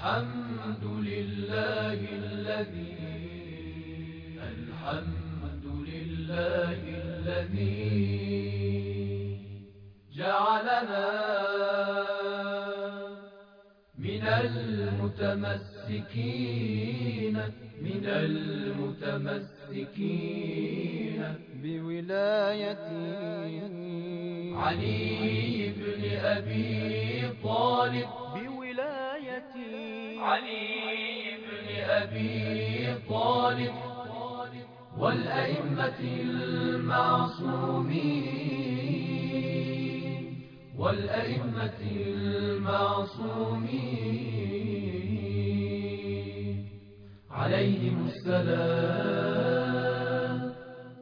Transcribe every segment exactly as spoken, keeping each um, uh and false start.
الحمد لله الذي الحمد لله الذي جعلنا من المتمسكين من المتمسكين بولاية علي بن أبي طالب بولاية علي بن أبي طالب والأئمة المعصومين والأئمة المعصومين عليهم السلام.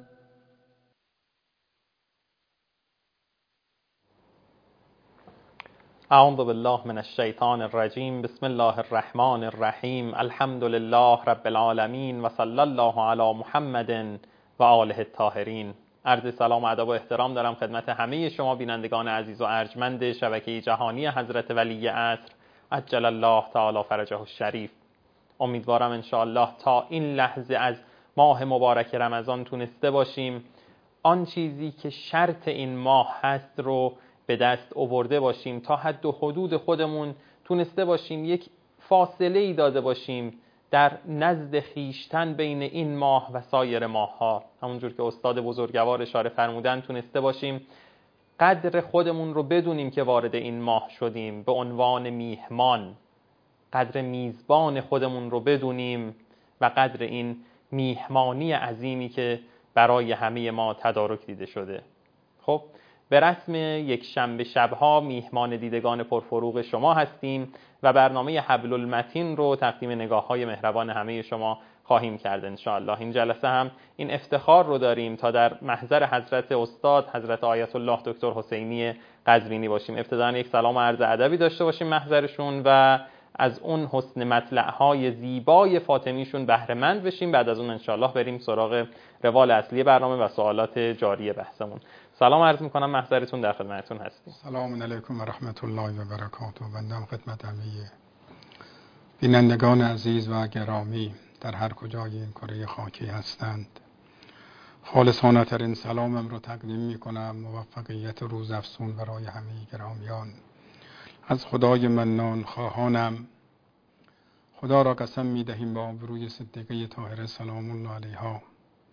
اعوذ بالله من الشیطان الرجیم. بسم الله الرحمن الرحیم. الحمد لله رب العالمین و صلی الله علی محمد و آله الطاهرین. عرض سلام و ادب و احترام دارم خدمت همه شما بینندگان عزیز و ارجمند شبکه جهانی حضرت ولی عصر عجل الله تعالی فرجه الشریف. امیدوارم ان شاء الله تا این لحظه از ماه مبارک رمضان تونسته باشیم آن چیزی که شرط این ماه هست رو به دست آورده باشیم، تا حد و حدود خودمون تونسته باشیم یک فاصله ای داده باشیم در نزد خیشتن بین این ماه و سایر ماه ها. همونجور که استاد بزرگوار اشاره فرمودن تونسته باشیم قدر خودمون رو بدونیم که وارد این ماه شدیم، به عنوان میهمان قدر میزبان خودمون رو بدونیم و قدر این میهمانی عظیمی که برای همه ما تدارک دیده شده. خب به رسم یک شنبه شبها میهمان دیدگان پرفروغ شما هستیم و برنامه حبل المتین رو تقدیم نگاه های مهربان همه شما خواهیم کرد انشاءالله. این جلسه هم این افتخار رو داریم تا در محضر حضرت استاد حضرت آیت الله دکتر حسینی قزوینی باشیم. ابتداً یک سلام و عرض ادبی داشته باشیم محضرشون و از اون حسن مطلع‌های زیبای فاطمیشون بهره مند بشیم. بعد از اون انشاءالله بریم سراغ روال اصلی برنامه و سوالات جاری بحثمون. سلام عرض میکنم محضرتون در خدمتتون هستیم. سلام علیکم و رحمت الله و برکاته. بندم خدمت همه بینندگان عزیز و گرامی در هر کجای این کره خاکی هستند. خالصانه ترین سلامم رو تقدیم میکنم. موفقیت روزافزون برای همه گرامیان. از خدای منان خواهانم خدا را قسم میدهیم با آبروی صدیقه طاهره سلام الله علیها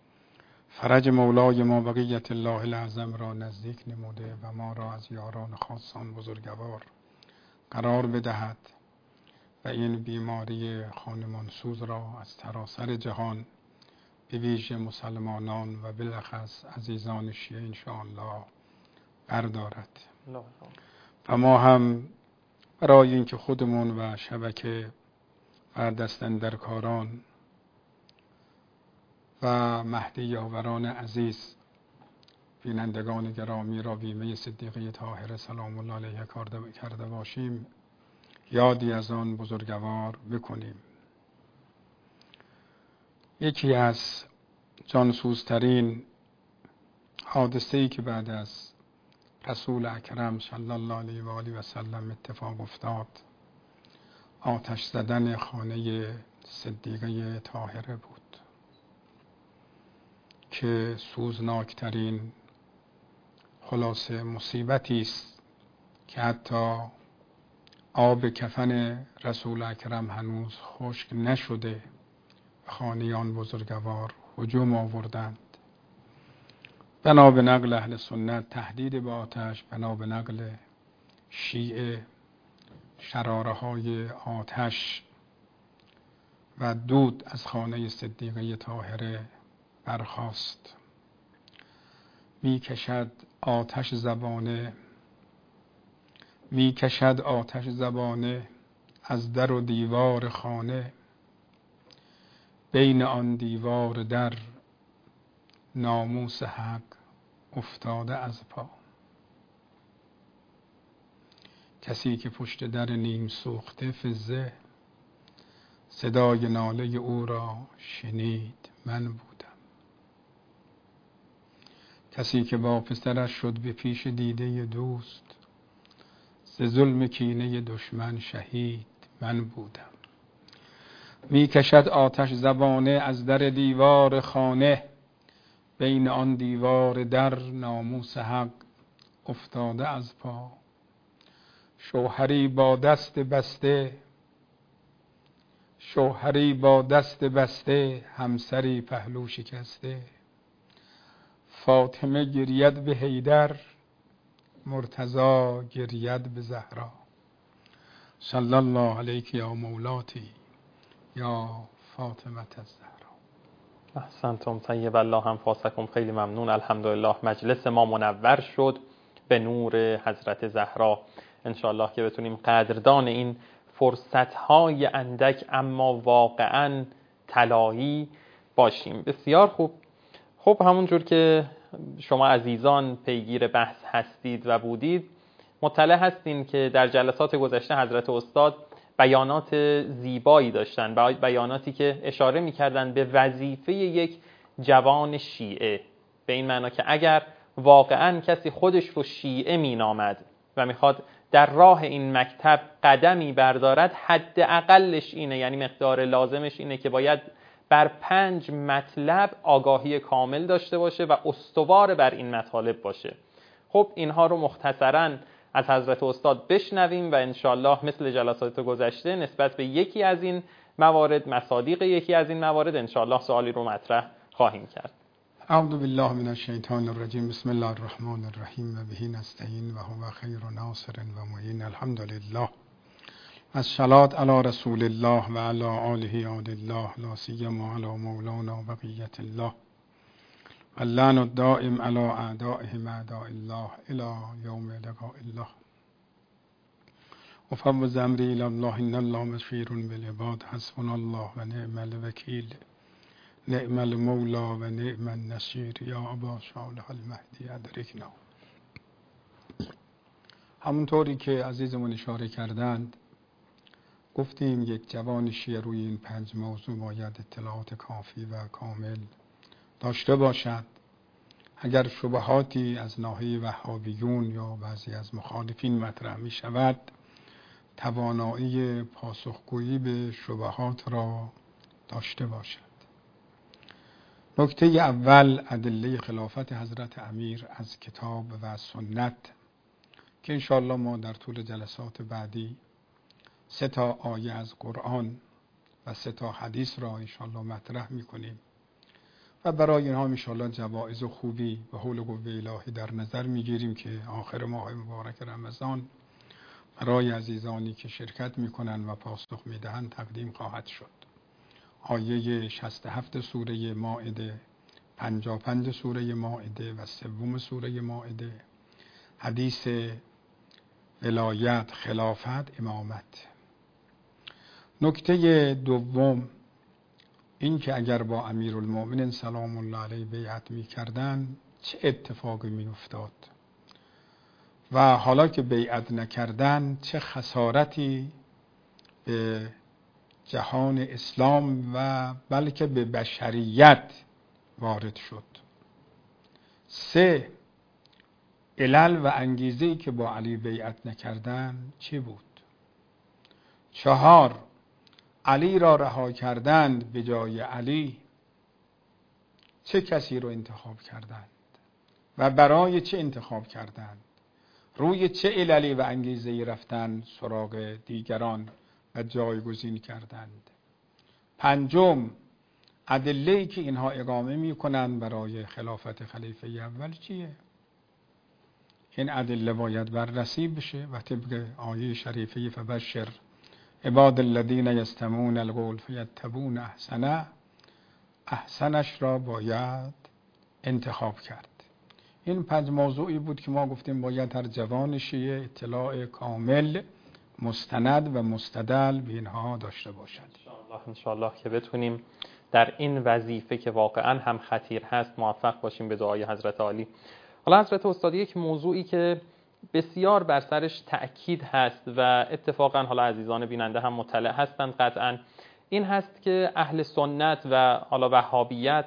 فرج مولای ما بقیت الله الاعظم را نزدیک نموده و ما را از یاران خاصان بزرگوار قرار بدهد و این بیماری خانمانسوز را از سراسر جهان به ویژه مسلمانان و بالاخص عزیزان شیعه انشاءالله بردارد. و ما هم برای اینکه خودمون و شبکه و دستاندرکاران و مهدی یاوران عزیز بینندگان گرامی را بیمه صدیقه طاهره سلام الله علیها کرده باشیم، یادی از آن بزرگوار بکنیم. یکی از جانسوزترین حادثه‌ای که بعد از رسول اکرم صلی الله علیه و آله و سلم اتفاق افتاد آتش زدن خانه صدیقه طاهره بود که سوزناکترین خلاصه مصیبتی است که حتی آب کفن رسول اکرم هنوز خشک نشده و خانیان بزرگوار هجوم آوردند. بنا به نقل اهل سنت تهدید به آتش، بنا به نقل شیعه شراره های آتش و دود از خانه صدیقه طاهره برخاست. می کشد آتش زبانه می کشد آتش زبانه از در و دیوار خانه، بین آن دیوار در ناموس حق افتاده از پا. کسی که پشت در نیم سوخته فزه صدای ناله او را شنید من بودم. کسی که با پسرش شد به پیش دیده دوست ز ظلم کینه دشمن شهید من بودم. می کشد آتش زبانه از در دیوار خانه، بین آن دیوار در ناموس حق افتاده از پا. شوهری با دست بسته شوهری با دست بسته همسری پهلو شکسته. فاطمه گرید به حیدر، مرتضی گرید به زهرا. صلی الله علیک یا مولاتی یا فاطمه الزهرا. احسنتم طیب الله انفاسکم. خیلی ممنون. الحمدلله مجلس ما منور شد به نور حضرت زهرا. انشاءالله که بتونیم قدردان این فرصت‌های اندک اما واقعاً طلایی باشیم. بسیار خوب. خب همونجور که شما عزیزان پیگیر بحث هستید و بودید، مطلع هستین که در جلسات گذشته حضرت استاد بیانات زیبایی داشتن، بیاناتی که اشاره می‌کردن به وظیفه یک جوان شیعه، به این معنا که اگر واقعاً کسی خودش رو شیعه مینامد و میخواد در راه این مکتب قدمی بردارد، حداقلش اینه، یعنی مقدار لازمش اینه که باید بر پنج مطلب آگاهی کامل داشته باشه و استوار بر این مطالب باشه. خب اینها رو مختصراً از حضرت استاد بشنویم و انشالله مثل جلسات گذشته نسبت به یکی از این موارد، مصادیق یکی از این موارد، انشالله سوالی رو مطرح خواهیم کرد. اعوذ بالله من الشیطان الرجیم. بسم الله الرحمن الرحیم و به نستعین و هو خیر ناصر و معین. الحمدلله. الصلاة علی رسول الله و علی آله عاد الله، لا سیما علی مولانا بقیت الله، اللعن الدائم علی اعدائهم اعداء الله الی یوم لقاء الله. افوض امری الی الله ان الله بصیر بالعباد. حسبنا الله و نعم الوکیل، نعم المولا و نعم النصیر. یا ابا صالح المهدی ادرکنا. همونطوری که عزیزمون اشاره کردند، گفتیم یک جوان شیعه روی این پنج موضوع باید اطلاعات کافی و کامل داشته باشد. اگر شبهاتی از ناحیه وهابیون یا بعضی از مخالفین مطرح می شود، توانایی پاسخگویی به شبهات را داشته باشد. نکته اول ادله خلافت حضرت امیر از کتاب و سنت که انشاءالله ما در طول جلسات بعدی سه تا آیه از قرآن و سه تا حدیث را انشاءالله مطرح میکنیم و برای اینها انشاءالله جوایز خوبی و حول قوه الهی در نظر میگیریم که آخر ماه مبارک رمضان برای عزیزانی که شرکت میکنن و پاسخ میدهند تقدیم خواهد شد. آیه شصت و هفت سوره مائده، پنجاه و پنج سوره مائده و سوم سوره مائده، حدیث ولایت، خلافت، امامت. نکته دوم این که اگر با امیرالمؤمنین سلام الله علیه بیعت می کردن چه اتفاقی می افتاد و حالا که بیعت نکردن چه خسارتی به جهان اسلام و بلکه به بشریت وارد شد. سه، علل و انگیزه‌ای که با علی بیعت نکردن چی بود؟ چهار، علی را رها کردند، به جای علی چه کسی رو انتخاب کردند و برای چه انتخاب کردند؟ روی چه عللی و انگیزه‌ای رفتن سراغ دیگران و جایگزین کردند؟ پنجم، ادله‌ای که اینها اقامه می‌کنند برای خلافت خلیفه اول چیه؟ این ادله باید بررسی بشه و طبق آیه شریفه فبشر عباد الذین یستمعون القول فیتبعون احسنه، احسنش را باید انتخاب کرد. این پنج موضوعی بود که ما گفتیم باید هر جوان شیعه اطلاع کامل مستند و مستدل به اینها داشته باشد. انشاءالله انشاءالله که بتونیم در این وظیفه که واقعا هم خطیر هست موفق باشیم به دعای حضرت عالی. حالا حضرت استاد یک موضوعی که بسیار بر سرش تأکید هست و اتفاقا حالا عزیزان بیننده هم مطلع هستند قطعا، این هست که اهل سنت و حالا وهابیت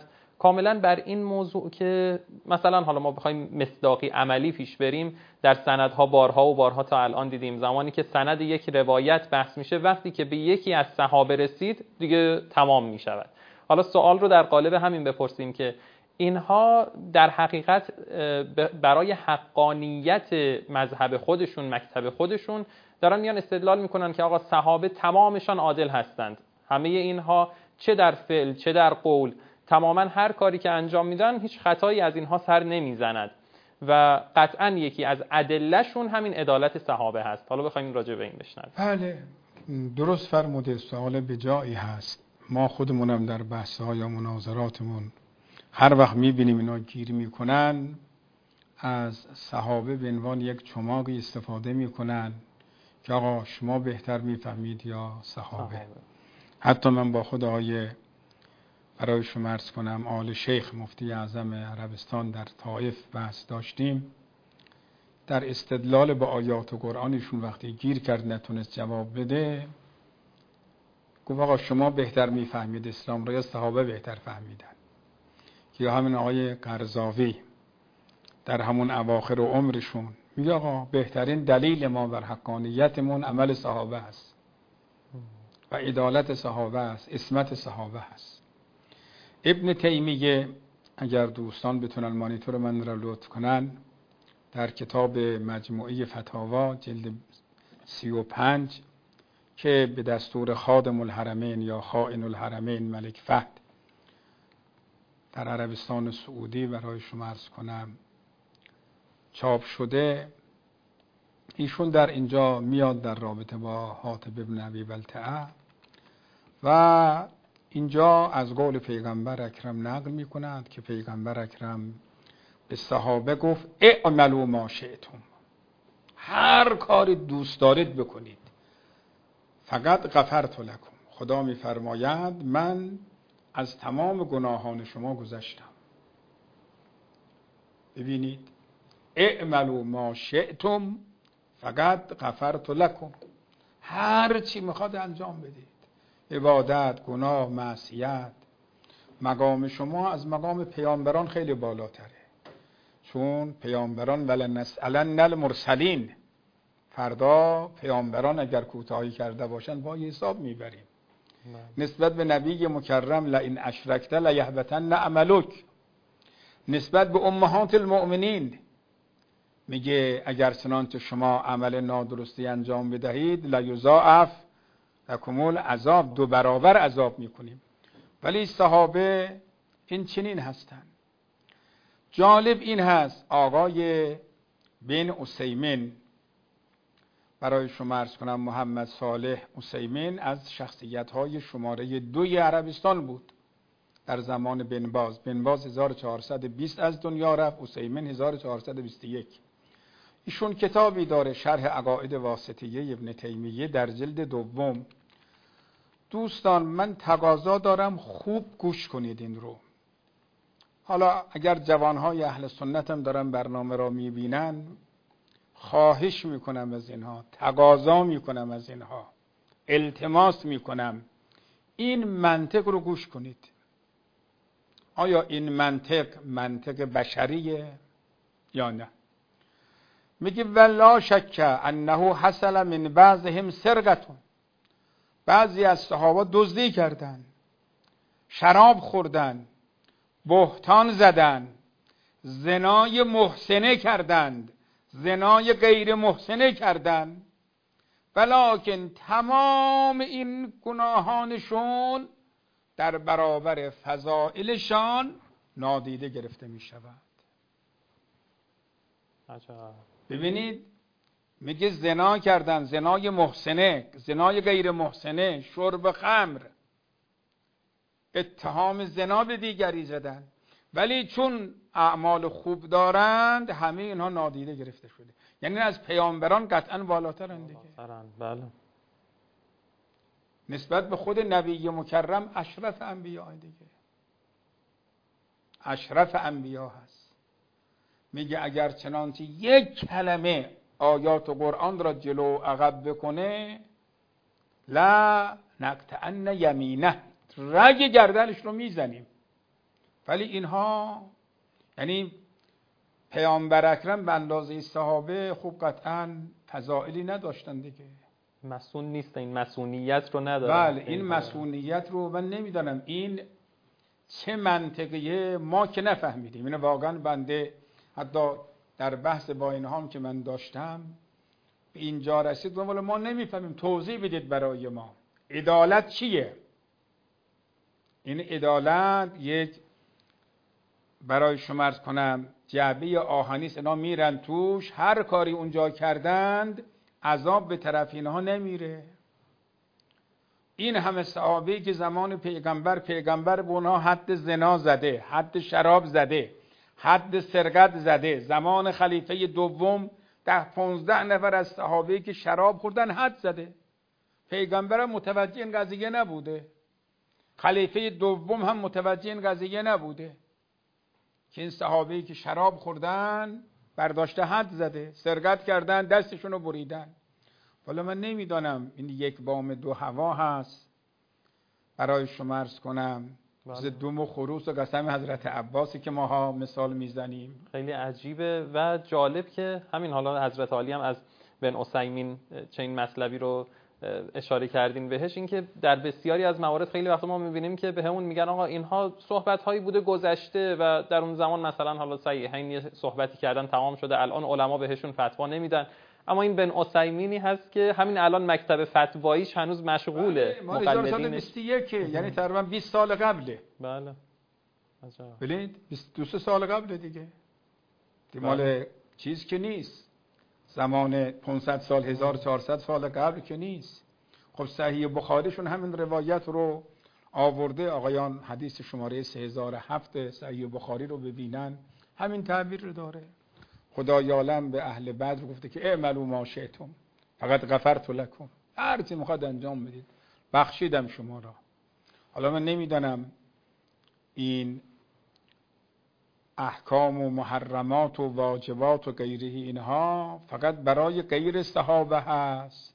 کاملا بر این موضوع که مثلا حالا ما بخوایم مصداقی عملی پیش بریم، در سندها بارها و بارها تا الان دیدیم زمانی که سند یک روایت بحث میشه، وقتی که به یکی از صحابه رسید دیگه تمام میشود. حالا سوال رو در قالب همین بپرسیم که اینها در حقیقت برای حقانیت مذهب خودشون، مکتب خودشون، دارن میان استدلال میکنن که آقا صحابه تمامشان عادل هستند، همه اینها چه در فعل چه در قول، تماما هر کاری که انجام میدن هیچ خطایی از اینها سر نمیزند و قطعا یکی از ادلهشون همین عدالت صحابه هست. حالا بخوایم راجع به این بشنویم. بله درست فرموده، سوال به جایی هست. ما خودمونم در بحث‌ها یا مناظراتمون هر وقت میبینیم اینا گیر میکنن، از صحابه به عنوان یک چماقی استفاده میکنن که آقا شما بهتر میفهمید یا صحابه. صحابه. حتی من با خود آقای برای شما عرض کنم آل شیخ مفتی اعظم عربستان در طائف بحث داشتیم، در استدلال با آیات و قرآنشون وقتی گیر کرد نتونست جواب بده، گفت آقا شما بهتر میفهمید اسلام را یا صحابه بهتر فهمیدن. یا همین آقای قرضاوی در همون اواخر و عمرشون میگه آقا بهترین دلیل ما بر حقانیتمون عمل صحابه است و عدالت صحابه است، عصمت صحابه است. ابن تیمیه اگر دوستان بتونن مانیتور من را لطف کنن، در کتاب مجموعه فتاوا جلد سی و پنج که به دستور خادم الحرمین یا خائن الحرمین ملک فهد در عربستان سعودی برای شما عرض کنم چاپ شده، ایشون در اینجا میاد در رابطه با حاتب ابن ابی بلتعه و اینجا از قول پیغمبر اکرم نقل میکند که پیغمبر اکرم به صحابه گفت اعملوا ما شئتم، هر کاری دوست دارید بکنید، فقط غفرت لکم، خدا میفرماید من از تمام گناهان شما گذشتم. ببینید اعملوا ما شئتم فقط غفرت لکم، هر چی میخواد انجام بدید، عبادت، گناه، معصیت. مقام شما از مقام پیامبران خیلی بالاتره، چون پیامبران ولنسألن المرسلین، فردا پیامبران اگر کوتاهی کرده باشن با حساب میبریم. نسبت به نبی مکرم لئن اشرکت لیحبطن عملک، نسبت به امهات المؤمنین میگه اگر چنانچه شما عمل نادرستی انجام بدهید لیضاعف لکم العذاب، دو برابر عذاب میکنیم. ولی صحابه این چنین هستن. جالب این هست آقای بن عثیمین، برای شما عرض کنم محمد صالح عثیمین از شخصیت‌های شماره دوی عربستان بود در زمان بن باز. بن باز هزار و چهارصد و بیست از دنیا رفت، عثیمین هزار و چهارصد و بیست و یک. ایشون کتابی داره شرح عقاید واسطیه ابن تیمیه در جلد دوم. دوستان من تقاضا دارم خوب گوش کنید این رو. حالا اگر جوانهای اهل سنت هم دارن برنامه را میبینن، خواهش میکنم از اینها، تقاضا میکنم از اینها، التماس میکنم این منطق رو گوش کنید. آیا این منطق منطق بشریه یا نه؟ میگه ولا شک انه حصل من بعضهم سرقتون، بعضی از صحابه دزدی کردن، شراب خوردن، بهتان زدن، زنای محسنه کردند، زنای غیر محسنه کردند، ولکن تمام این گناهانشون در برابر فضائلشان نادیده گرفته می شود. ببینید میگه زنا کردن، زنای محسنه، زنای غیر محسنه، شرب خمر، اتهام زنا به دیگری زدن، ولی چون اعمال خوب دارند همه اینها نادیده گرفته شده. یعنی از پیامبران قطعا بالاترند دیگه. بله. نسبت به خود نبی مکرم اشرف انبیاء دیگه، اشرف انبیاء هست. میگه اگر چنانچه یک کلمه آیات و قرآن را جلو عقب بکنه لا نقطعن یمینه، رگ گردنش رو میزنیم. ولی اینها یعنی پیامبر اکرم به اندازه صحابه خوب قطعا فضائلی نداشتن دیگه. مسئول نیست، این مسئولیت رو نداره. بله این مسئولیت رو من نمیدانم این چه منطقیه، ما که نفهمیدیم. اینو واقعا بنده حتی در بحث با اینها هم که من داشتم به اینجا رسید ولی ما نمیفهمیم، توضیح بدید برای ما عدالت چیه. این عدالت یک برای شما عرض کنم جعبه آهنی است، اینا میرن توش، هر کاری اونجا کردند عذاب به طرف اینها نمیره. این همه صحابه که زمان پیغمبر پیغمبر به اونها حد زنا زده، حد شراب زده، حد سرقت زده. زمان خلیفه دوم ده پونزده نفر از صحابه که شراب خوردن حد زده. پیغمبر متوجه این قضیه نبوده، خلیفه دوم هم متوجه این قضیه نبوده که این صحابه‌ای که شراب خوردن برداشته حد زده، سرقت کردن دستشون رو بریدن. والا من نمیدانم این یک بام دو هوا هست برای شما عرض کنم مثل دوم و خروس و قسم حضرت عباسی که ماها مثال میزنیم. خیلی عجیبه و جالب که همین حالا حضرت عالی هم از بن عثیمین چه این مطلبی رو اشاره کردین بهش، این که در بسیاری از موارد خیلی وقتا ما میبینیم که به همون میگن آقا اینها صحبت هایی بوده گذشته و در اون زمان مثلا حالا صحیحین یه صحبتی کردن تمام شده، الان علما بهشون فتوا نمیدن. اما این بن عثیمینی هست که همین الان مکتب فتواییش هنوز مشغوله. مقلدینش سال بیست و یک یعنی تقریبا بیست سال قبله. بله ببینید بیست و دو سال قبله دیگه. مال چیز که نیست، زمان پانصد سال هزار و چهارصد سال قبل که نیست. خب صحیح بخاریشون همین روایت رو آورده، آقایان حدیث شماره سه هزار و هفت صحیح بخاری رو ببینن همین تعبیر رو داره. خدای عالم به اهل بدر گفته که اعملوا ما شئتم فقط غفرت لکم، هر چی میخواد انجام بدید بخشیدم شما را. حالا من نمیدانم این احکام و محرمات و واجبات و غیره اینها فقط برای غیر صحابه هست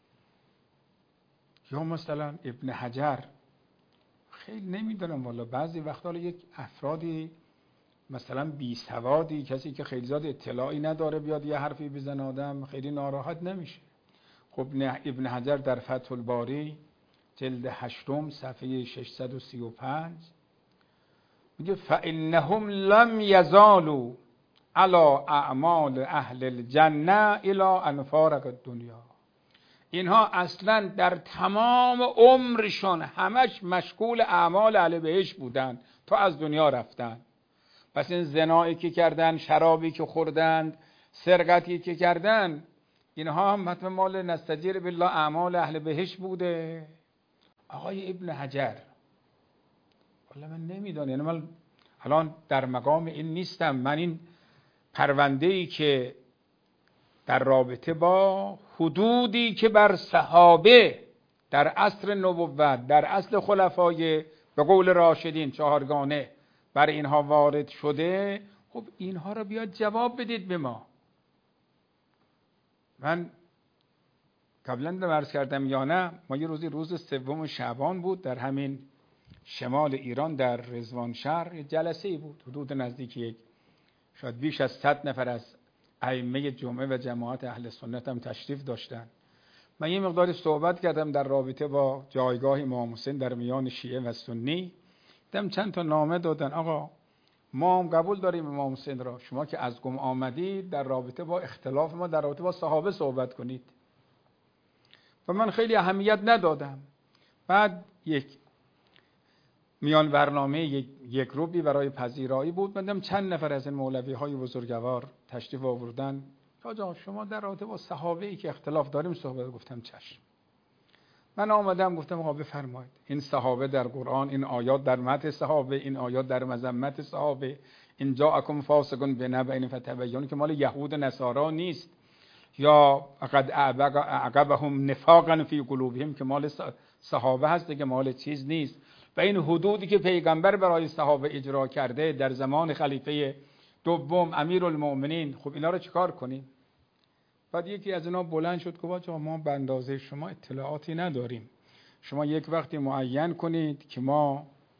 یا مثلا ابن حجر. خیلی نمیدونم والا، بعضی وقتا یک افرادی مثلا بی سوادی، کسی که خیلی زیاد اطلاعی نداره بیاد یه حرفی بزنه آدم خیلی ناراحت نمیشه. خب ابن حجر در فتح الباری جلد هشتم صفحه ششصد و سی و پنج میگه فإنهم لم يزالوا على اعمال اهل الجنه الى ان فارق الدنیا. اینها اصلا در تمام عمرشون همش مشغول اعمال اهل بهشت بودن تا از دنیا رفتن. پس این زنایی که کردن، شرابی که خوردند، سرقتی که کردن، اینها هم حتما مال نستجیر بالله اعمال اهل بهشت بوده. آقای ابن حجر والا من نمیدونم، یعنی من الان در مقام این نیستم. من این پرونده‌ای که در رابطه با حدودی که بر صحابه در عصر نبوت، در اصل خلفای به قول راشدین چهارگانه بر اینها وارد شده، خب اینها رو بیاد جواب بدید به ما. من قبلا هم عرض کردم یا نه، ما یه روزی روز سوم شعبان بود در همین شمال ایران در رضوانشهر یه جلسه‌ای بود، حدود نزدیک یک شاید بیش از صد نفر از ائمه جمعه و جماعت اهل سنت هم تشریف داشتن. من یه مقداری صحبت کردم در رابطه با جایگاه امام حسین در میان شیعه و سنی. دیدم چند تا نامه دادن، آقا ما هم قبول داریم امام حسین را، شما که از گم آمدید در رابطه با اختلاف ما در رابطه با صحابه صحبت کنید. و من خیلی اهمیت ندادم. بعد یک میان برنامه یک, یک روبی برای پذیرایی بود، من دیدم چند نفر از این مولوی های بزرگوار تشریف آوردن. آقا شما در رابطه با صحابه ای که اختلاف داریم صحبت. گفتم چشم. من آمدم گفتم آقا بفرمایید، این صحابه در قرآن، این آیات در مدح صحابه، این آیات در مذمت صحابه، این جاءکم فاسق بنبأ فتبینوا که مال یهود و نصارا نیست، یا قد اعقبهم نفاقا فی قلوبهم که مال صحابه هست که مال چیز نیست. و این حدودی که پیغمبر برای صحابه اجرا کرده در زمان خلیفه دوم امیرالمؤمنین، خب اینا رو چیکار کنیم؟ بعد یکی از اینا بلند شد گفت آقا ما به اندازه شما اطلاعاتی نداریم، شما یک وقتی معین کنید که ما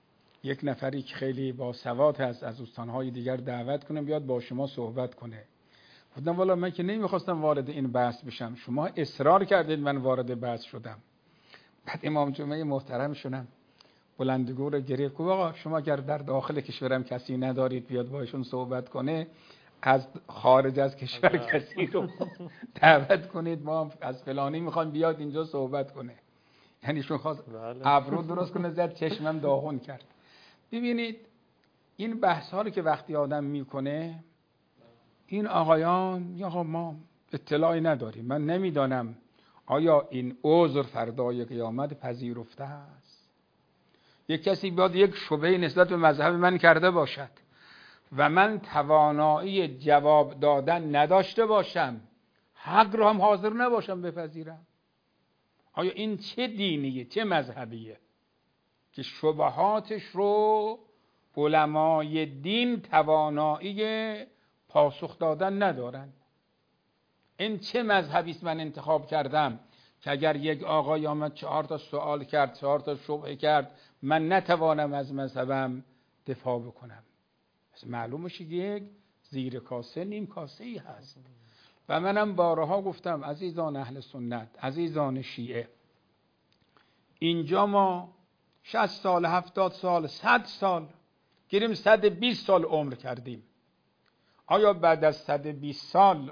یک نفری که خیلی باسواد هست از استانهای دیگر دعوت کنم بیاد با شما صحبت کنه. گفتم والا من که نمیخواستم وارد این بحث بشم، شما اصرار کردید من وارد بحث شدم. بعد امام جمعه محترم شدم بلندگو رو گرفت گفت آقا شما اگر در داخل کشورم کسی ندارید بیاد باشون صحبت کنه، از خارج از کشور کسی رو دعوت کنید، ما از فلانی میخوام بیاد اینجا صحبت کنه. یعنی شون خواست ابرو درست کنه، زد چشمم داغون کرد. ببینید این بحث ها رو که وقتی آدم میکنه، این آقایان یا ما اطلاعی نداریم، من نمیدانم آیا این عذر فردای قیامت پذیرفته است. یک کسی بیاد یک شبهه نسبت به مذهب من کرده باشد و من توانایی جواب دادن نداشته باشم، حق رو هم حاضر نباشم بپذیرم، آیا این چه دینیه، چه مذهبیه که شبهاتش رو علمای دین توانایی پاسخ دادن ندارن؟ این چه مذهبی است من انتخاب کردم که اگر یک آقای آمد چهار تا سوال کرد، چهار تا شبهه کرد، من نتوانم از مذهبم دفاع بکنم؟ معلوم میشه یک زیر کاسه نیم کاسه ای هست. و منم بارها گفتم عزیزان اهل سنت، عزیزان شیعه، اینجا ما شصت سال، هفتاد سال، صد سال گیریم صد و بیست سال عمر کردیم. آیا بعد از صد و بیست سال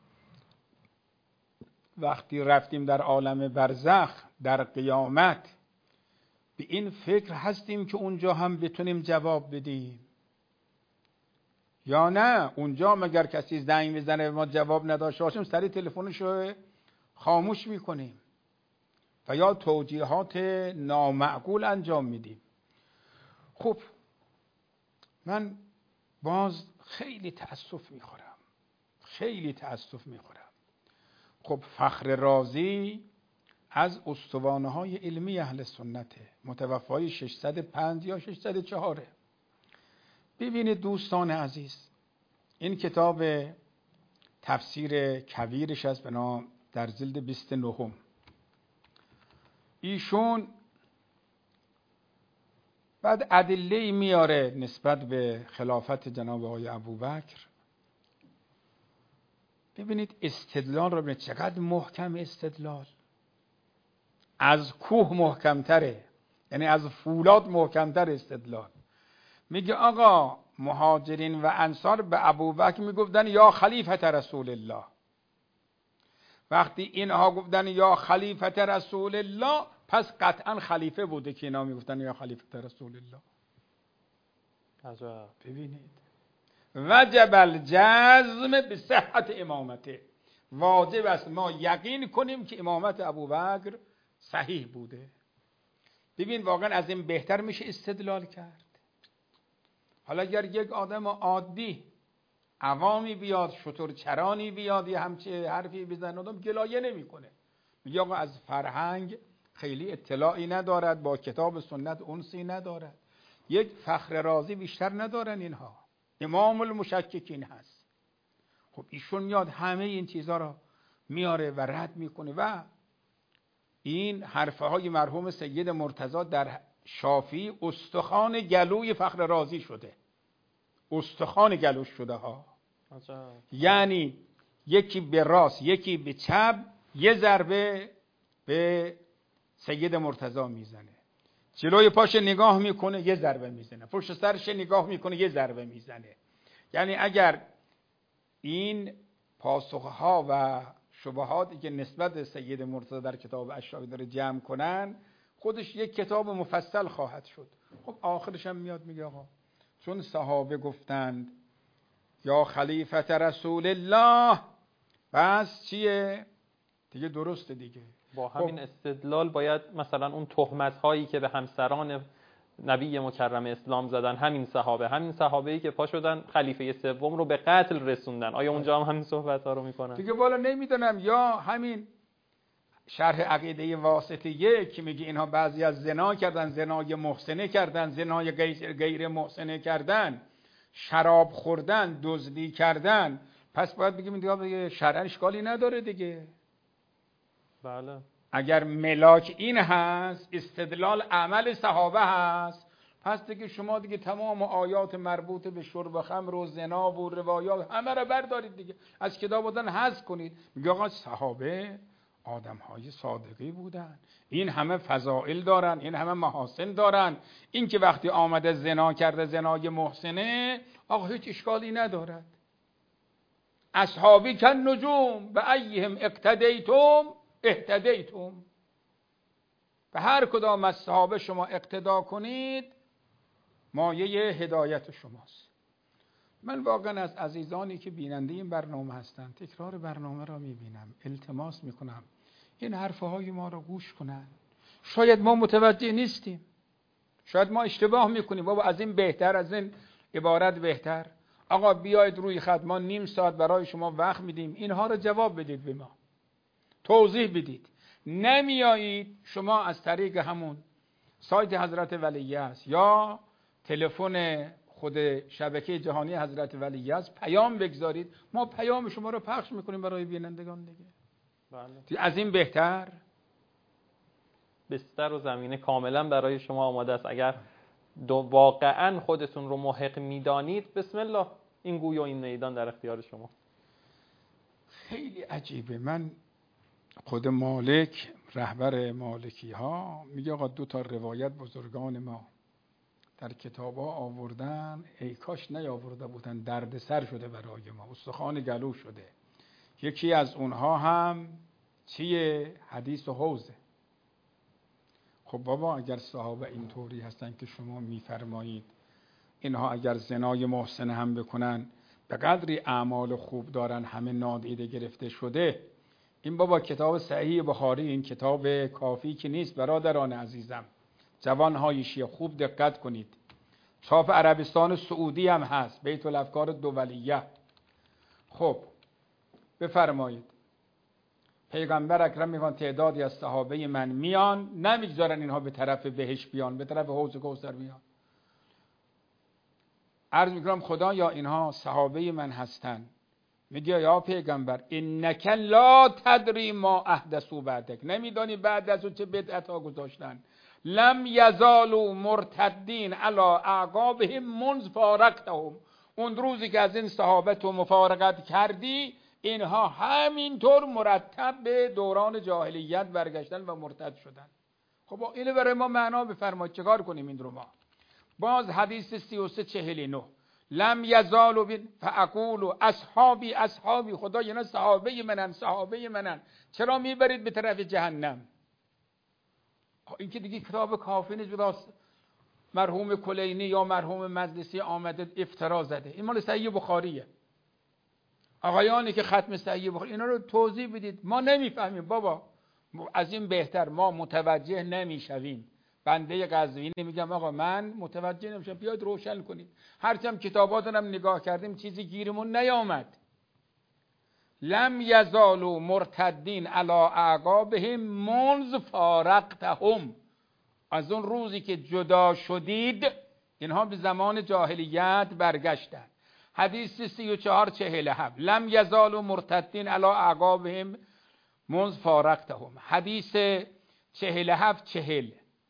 وقتی رفتیم در عالم برزخ، در قیامت، به این فکر هستیم که اونجا هم بتونیم جواب بدیم یا نه؟ اونجا مگر کسی زنگ بزنه ما جواب نداشته باشیم سری تلفنش رو خاموش میکنیم و یا توجیهات نامعقول انجام میدیم. خب من باز خیلی تأسف میخورم، خیلی تأسف میخورم. خب فخر رازی از استوانه های علمی اهل سنته، متوفای ششصد و پنج یا ششصد و چهار. ببینید دوستان عزیز، این کتاب تفسیر کبیرش از بنا در جلد بیست و نه، ایشون بعد ادله میاره نسبت به خلافت جناب آقای ابوبکر. ببینید استدلال رو، ببینید چقدر محکم استدلال، از کوه محکمتره، یعنی از فولاد محکمتر استدلال. میگه آقا مهاجرین و انصار به ابوبکر میگفتن یا خلیفت رسول الله. وقتی اینها گفتن یا خلیفت رسول الله، پس قطعا خلیفه بوده که اینا میگفتن یا خلیفت رسول الله. عجب. ببینید وجب الجزم به صحت امامته، واجب است ما یقین کنیم که امامت ابوبکر صحیح بوده. ببین واقعا از این بهتر میشه استدلال کرد. حالا اگر یک آدم عادی عوامی بیاد، شترچرانی بیاد یه همچه حرفی بزنه، آدم گلایه نمیکنه، میگه آقا از فرهنگ خیلی اطلاعی ندارد، با کتاب سنت انسی ندارد. یک فخر رازی بیشتر ندارن اینها، امام المشککین هست. خب ایشون میاد همه این چیزها را میاره و رد میکنه و این حرفه های مرحوم سید مرتضی در شافعی استخوان گلوی فخر رازی شده، استخوان گلوش شده ها. یعنی یکی به راست یکی به چپ یه ضربه به سید مرتضی میزنه، جلوی پاش نگاه میکنه یه ضربه میزنه، پشت سرش نگاه میکنه یه ضربه میزنه. یعنی اگر این پاسخها و شبهاتی که نسبت به سید مرتضی در کتاب اشرافی داره جمع کنن، خودش یک کتاب مفصل خواهد شد. خب آخرش هم میاد میگه آقا چون صحابه گفتند یا خلیفت رسول الله، پس چیه دیگه؟ درسته دیگه. با همین خب استدلال باید مثلا اون تهمت هایی که به همسران نبی مکرم اسلام زدن همین صحابه، همین صحابه‌ای که پا شدن خلیفه سوم رو به قتل رسوندن، آیا اونجا هم همین صحبت ها رو میکنن؟ دیگه والا نمیدونم. یا همین شرح عقیده واسطیه که میگه اینها بعضی از زنا کردن، زنای محسنه کردن، زنای غیر غیر محسنه کردن، شراب خوردن، دزدی کردن، پس باید بگیم دیگه شرعاً اشکالی نداره دیگه. بله. اگر ملاک این هست، استدلال عمل صحابه هست، پس دیگه شما دیگه تمام آیات مربوط به شرب خمر و زنا و روایات همه رو بردارید دیگه، از کتاب بودن حذف کنید. میگه آقا صحابه آدم‌های صادقی بودن، این همه فضائل دارن، این همه محاسن دارن، این که وقتی آمده زنا کرده زنای محسنه، آقا هیچ اشکالی ندارد. اصحابی کن نجوم به ایهم اقتدیتم اهتدیتم، به هر کدام از صحابه شما اقتدا کنید مایه هدایت شماست. من واقعا از عزیزانی که بیننده این برنامه هستند تکرار برنامه را میبینم، التماس میکنم این حرفهای ما را گوش کنن. شاید ما متوجه نیستیم، شاید ما اشتباه میکنیم، بابا از این بهتر، از این عبارت بهتر. آقا بیاید روی خط، ما نیم ساعت برای شما وقت میدیم، اینها را جواب بدید، به ما توضیح بدید. نمیایید شما از طریق همون سایت حضرت ولی است یا تلفن خود شبکه جهانی حضرت ولی است پیام بگذارید، ما پیام شما رو پخش میکنیم برای بینندگان دیگه. بله. از این بهتر بستر و زمینه کاملا برای شما آماده است. اگر دو واقعا خودتون رو محق میدانید، بسم الله، این گوی و این میدان در اختیار شما. خیلی عجیبه. من خود مالک، رهبر مالکی ها، میگه آقا دو تا روایت بزرگان ما در کتاب ها آوردن، ای کاش نیاورده بودن، درد سر شده برای ما، استخوان گلو شده. یکی از اونها هم چیه؟ حدیث و حوزه. خب بابا اگر صحابه اینطوری هستن که شما میفرمایید اینها اگر زنای محسن هم بکنن به قدری اعمال خوب دارن همه نادیده گرفته شده، این بابا کتاب صحیح بخاری، این کتاب کافی که نیست برادران عزیزم. جوانهای شیعه خوب دقت کنید، چاپ عربستان سعودی هم هست، بیت الافکار دولیه. خب بفرمایید پیغمبر اکرم میگن تعدادی از صحابه من میان، نمیگذارن اینها به طرف بهش بیان، به طرف حوض کوثر بیان. عرض میکنم خدا یا اینها صحابه من هستن، میگه یا پیغمبر انک لا تدری ما احدثوا بعدک، نمیدانی بعد از اون چه بدعت‌ها گذاشتن. لم یزالوا مرتدین علی اعقابهم منذ فارقتهم، اون روزی که از این صحابه تو مفارقت کردی اینها همینطور مرتب به دوران جاهلیت برگشتن و مرتد شدن. خب اینو برای ما معنا بفرمایید، چیکار کنیم این رو ما؟ باز حدیث سی و سه چهل و نه، لم یزالوا فاقول اصحابی اصحابی، خدا اینا صحابه منن صحابه منن، چرا میبرید به طرف جهنم؟ این که دیگه کتاب کافی نیست، راست مرحوم کلینی یا مرحوم مجلسی آمده افترا زده، این مال صحیح بخاریه. آقایانی که ختم صحیح بخاری اینا رو توضیح بدید، ما نمیفهمیم بابا، از این بهتر ما متوجه نمیشویم. بنده قزوینی میگم آقا من متوجه نمیشم، بیاید روشن کنید. هرچند کتاباتون هم نگاه کردیم چیزی گیرمون نیامد. لم یزالوا مرتدین علی اعقابهم منذ فارقتهم، از اون روزی که جدا شدید اینها به زمان جاهلیت برگشتن. حدیث سی و چهار چهل هفت، لم یزالوا مرتدین علی اعقابهم منذ فارقتهم. حدیث چهل هفت چهل،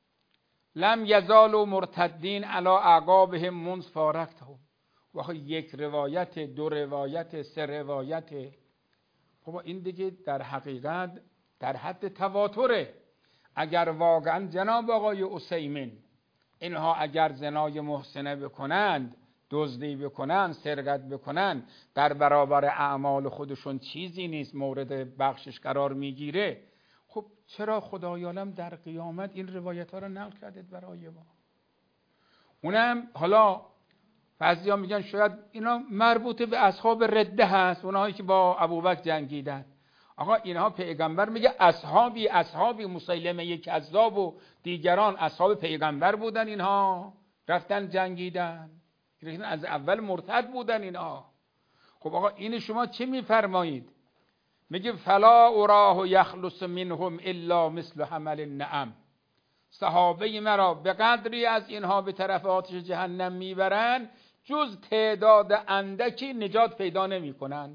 لم یزالوا مرتدین علی اعقابهم منذ فارقتهم. واقعا یک روایت، دو روایت، سه روایت، بابا این دیگه در حقیقت در حد تواتره. اگر واقعا جناب آقای عثیمین اینها اگر زنای محسنه بکنند، دزدی بکنن، سرقت بکنن، در برابر اعمال خودشون چیزی نیست، مورد بخشش قرار میگیره، خب چرا خدای عالم در قیامت این روایت ها رو نقل کردید برای ما؟ اونم حالا بعضیا میگن شاید اینا مربوط به اصحاب رده هست، اونهایی که با ابوبکر جنگیدن. آقا اینها پیغمبر میگه اصحابی اصحابی، مسیلمه کذاب و دیگران اصحاب پیغمبر بودن، اینها رفتن جنگیدن، از اول مرتد بودن اینها. خب آقا این شما چه میفرمایید؟ میگه فلا اراه یخلص منهم الا مثل حمل النعم، صحابه مرا به قدری از اینها به طرف آتش جهنم میبرند جز تعداد اندکی نجات پیدا نمی کنند.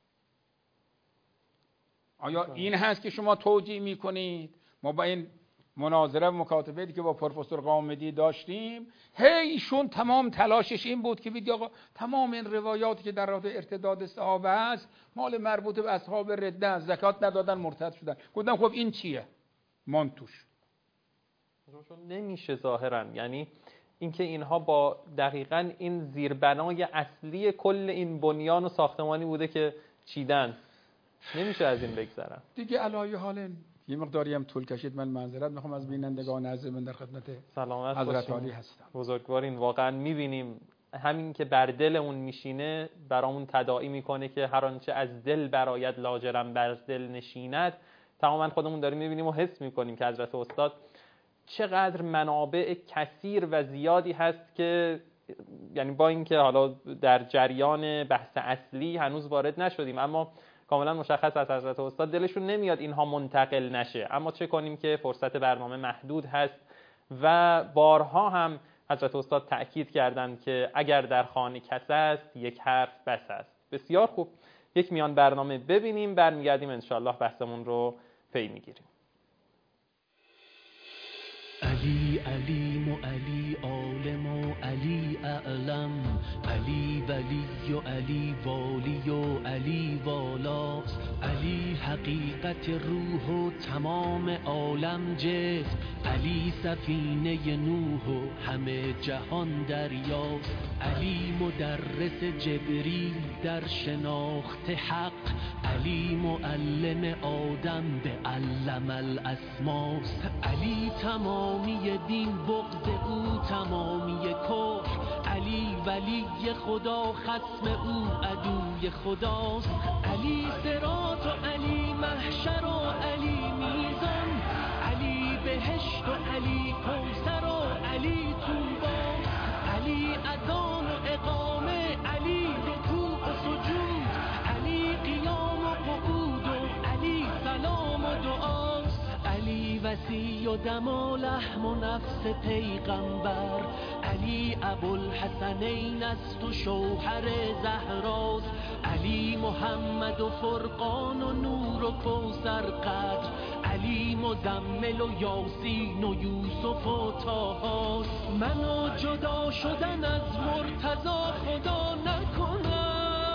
آیا این هست که شما توجیه میکنید؟ ما با این مناظره و مکاتبه‌ای که با پروفسور قامدی داشتیم، هی ایشون تمام تلاشش این بود که بگه آقا تمام این روایاتی که در رابطه ارتداد صحابه هست مال مربوط به اصحاب رده است، زکات ندادن مرتد شدن. گفتم خب این چیه؟ مان توش نمیشه ظاهرا، یعنی اینکه اینها با دقیقاً این زیربنای اصلی کل این بنیان و ساختمانی بوده که چیدن، نمیشه از این بگذرن دیگه. علای حال یه مقداری هم طول کشید، من معذرت میخوام از بینندگان عزیز، من در خدمت سلامت حضرت عالی هستم. بزرگوارین، واقعا میبینیم همین که بر دلمون میشینه برامون تداعی میکنه که هر آنچه از دل برآید لاجرم بر دل نشیند. تماما خودمون داریم میبینیم و حس میکنیم که حضرت استاد چقدر منابع کثیر و زیادی هست که یعنی با اینکه حالا در جریان بحث اصلی هنوز وارد نشدیم، اما کاملا مشخص از حضرت استاد دلشون نمیاد اینها منتقل نشه، اما چه کنیم که فرصت برنامه محدود هست و بارها هم حضرت استاد تأکید کردند که اگر در خانه کس است یک حرف بس است. بسیار خوب، یک میان برنامه ببینیم، برمیگردیم انشاءالله بحثمون رو پی میگیریم. علی علیم و علی عالم و علی اعلم، علی ولی و علی والی و علی والاست، علی حقیقت روح و تمام عالم جسم، علی سفینه نوح و همه جهان دریاست، علی مدرس جبریل در شناخت حق، علی معلم آدم به علم الاسماست، علی تمامی دین بغض او تمامی کفر، علی ولی خدا خصم او عدوی خداست، علی صراط و علی محشر و علی میزان، علی بهشت و علی کوثر و علی طوبی، علی اذان و اقامه، علی رکوع و سجود، علی قیام و قعود و علی سلام و دعاست، علی وسیع و دم و لحم و نفس پیغمبر، علی ابوالحسنین است و شوهر زهراست، علی محمد و فرقان و نور و کوثر قدر، علی مزمل و یاسین و یوسف و طاهاست، منو جدا شدن از مرتضی خدا نکنم،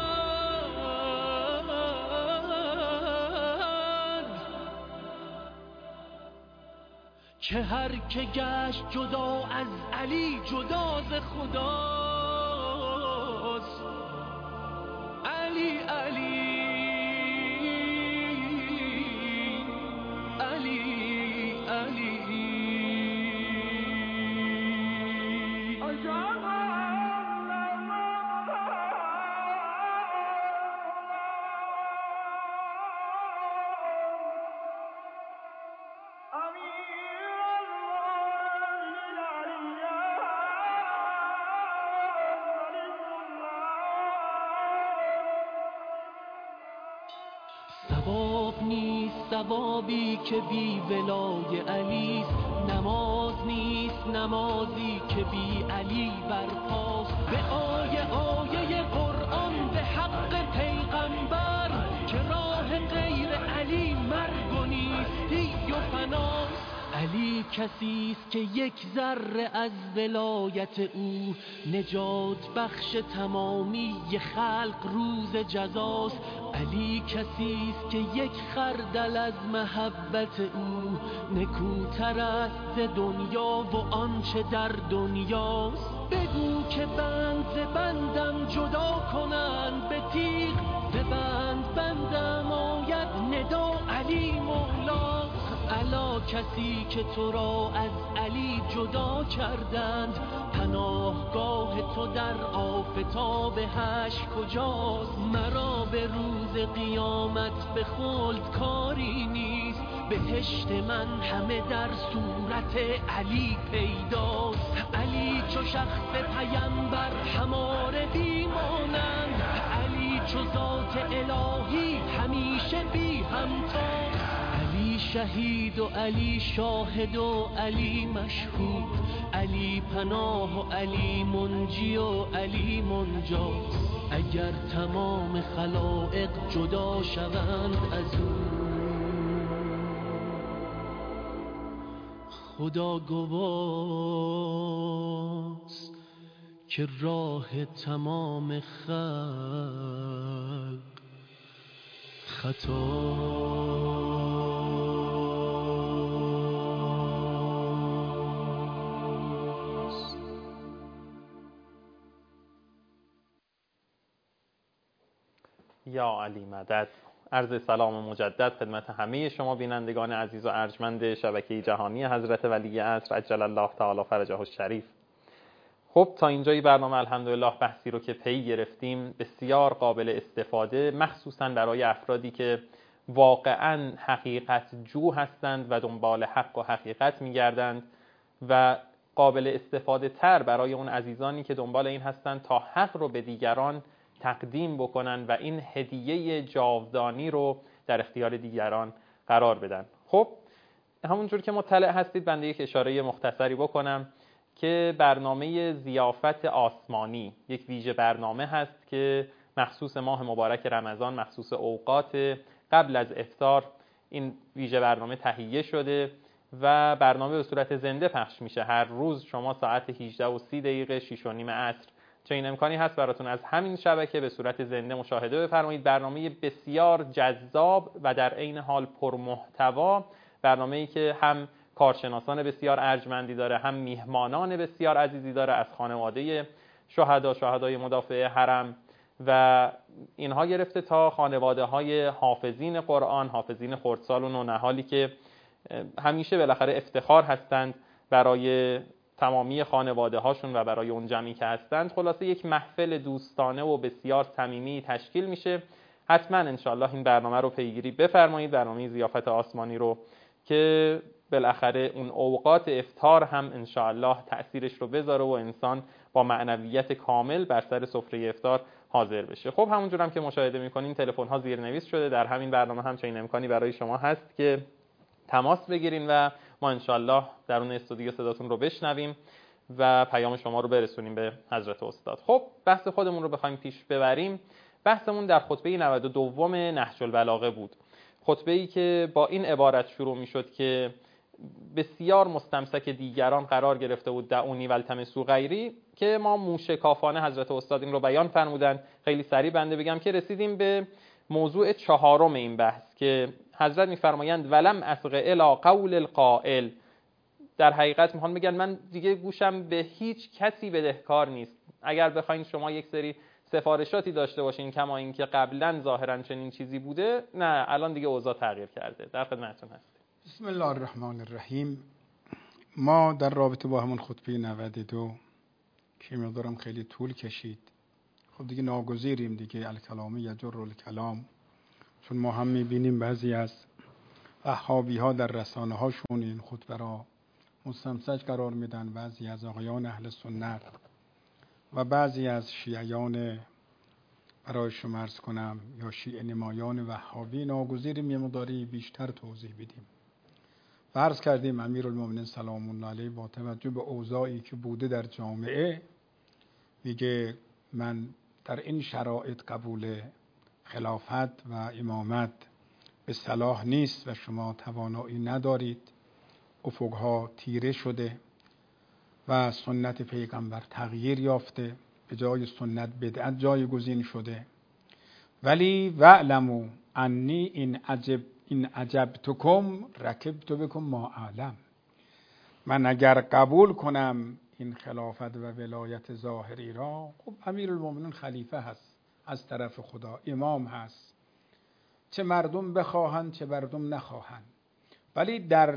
که هر که گشت جدا از علی جدا ز خداست، علی علی علی علی ثواب نیست ثوابی که بی ولای علیست، نماز نیست نمازی که بی علی برپاست، به آیه آیه قرآن به حق پیغمبر، که راه غیر علی مرگ و نیستی و فناست، علی کسی است که یک ذره از ولایت او، نجات بخش تمامی خلق روز جزاست، علی کسی است که یک خردل از محبت او، نکوتر است ز دنیا و آنچه در دنیاست، بگو که بند ز بندم جدا کنند به تیغ، ز بند بندم آید ندا علی مولاست، الا کسی که تو را از علی جدا کردند، پناهگاه تو در آفتاب حشر کجاست، مرا به روز قیامت به خلد کاری نیست، بهشت من همه در صورت علی پیداست، علی چو شخص پیمبر هماره بیمانند، علی چو ذات الهی همیشه بی همتاست، علی شهید و علی شاهد و علی مشهود، علی پناه و علی منجی و علی منجاست، اگر تمام خلائق جدا شوند از او، خدا گواست که راه تمام خلق خطاست. یا علی مدد. عرض سلام مجدد خدمت همه شما بینندگان عزیز و ارجمند شبکه جهانی حضرت ولی عصر عجل الله تعالی فرجه الشریف. خب تا اینجای برنامه الحمدلله بحثی رو که پی گرفتیم بسیار قابل استفاده، مخصوصا برای افرادی که واقعا حقیقت جو هستند و دنبال حق و حقیقت میگردند و قابل استفاده تر برای اون عزیزانی که دنبال این هستند تا حق رو به دیگران تقدیم بکنن و این هدیه جاودانی رو در اختیار دیگران قرار بدن. خب همونجور که مطلع هستید بنده یک اشاره مختصری بکنم که برنامه ضیافت آسمانی یک ویژه برنامه هست که مخصوص ماه مبارک رمضان، مخصوص اوقات قبل از افطار این ویژه برنامه تهیه شده و برنامه به صورت زنده پخش میشه. هر روز شما ساعت هجده و سی دقیقه شش و نیم عصر چنین امکانی هست براتون از همین شبکه به صورت زنده مشاهده بفرمایید. برنامه بسیار جذاب و در عین حال پرمحتوا، برنامه‌ای که هم کارشناسان بسیار ارجمندی داره، هم میهمانان بسیار عزیزی داره از خانواده شهدا، شهدای مدافع حرم و اینها گرفته تا خانواده های حافظین قرآن، حافظین خردسال و نونهالی که همیشه بالاخره افتخار هستند برای تمامی خانواده هاشون و برای اون جمعی که هستند. خلاصه یک محفل دوستانه و بسیار صمیمی تشکیل میشه. حتما انشالله این برنامه رو پیگیری بفرمایید، برنامه ضیافت آسمانی رو که بالاخره اون اوقات افطار هم انشالله تأثیرش رو بذاره و انسان با معنویت کامل بر سر سفره افطار حاضر بشه. خب همونجور هم که مشاهده میکنین تلفن ها زیرنویس شده. در همین برنامه هم چنین امکانی برای شما هست که تماس بگیرین و ما انشالله درون استودیو صداتون رو بشنویم و پیام شما رو برسونیم به حضرت استاد. خب بحث خودمون رو بخوایم پیش ببریم، بحثمون در خطبه نود و دو نهج البلاغه بود. خطبه‌ای که با این عبارت شروع میشد که بسیار مستمسک دیگران قرار گرفته بود، دعونی و التمسوا غیری، که ما موشکافانه حضرت استاد این رو بیان فرمودن. خیلی سریع بنده بگم که رسیدیم به موضوع چهارم این بحث که حضرت میفرمایند ولم اصغ الی قول القائل. در حقیقت میخوان بگن من دیگه گوشم به هیچ کسی بدهکار نیست. اگر بخواین شما یک سری سفارشاتی داشته باشین کما اینکه قبلا ظاهرا چنین چیزی بوده، نه الان دیگه اوضاع تغییر کرده. در خدمتتون هستیم. بسم الله الرحمن الرحیم. ما در رابطه با همون خطبه نود و دو که مقدارم خیلی طول کشید، خب دیگه ناگزیریم دیگه، الکلام یجر الکلام، چون ما هم میبینیم بعضی از وهابی ها در رسانه هاشون این خطبه را مستمسک قرار میدن، بعضی از آقایان اهل سنت و بعضی از شیعیان برای شما عرض کنم یا شیعه نمایان وهابی. ناگزیریم یه مقداری بیشتر توضیح بدیم. فرض کردیم امیرالمومنین سلام الله علیه با توجه به اوضاعی که بوده در جامعه میگه من در این شرایط قبول خلافت و امامت به صلاح نیست و شما توانایی ندارید، افقها تیره شده و سنت پیغمبر تغییر یافته، به جای سنت بدعت جایگزین شده. ولی وعلموا انی این عجب این عجبتکم رکبت بکم ما اعلم. من اگر قبول کنم این خلافت و ولایت ظاهری را، خب امیرالمومنین خلیفه هست از طرف خدا، امام هست، چه مردم بخواهند چه مردم نخواهند. ولی در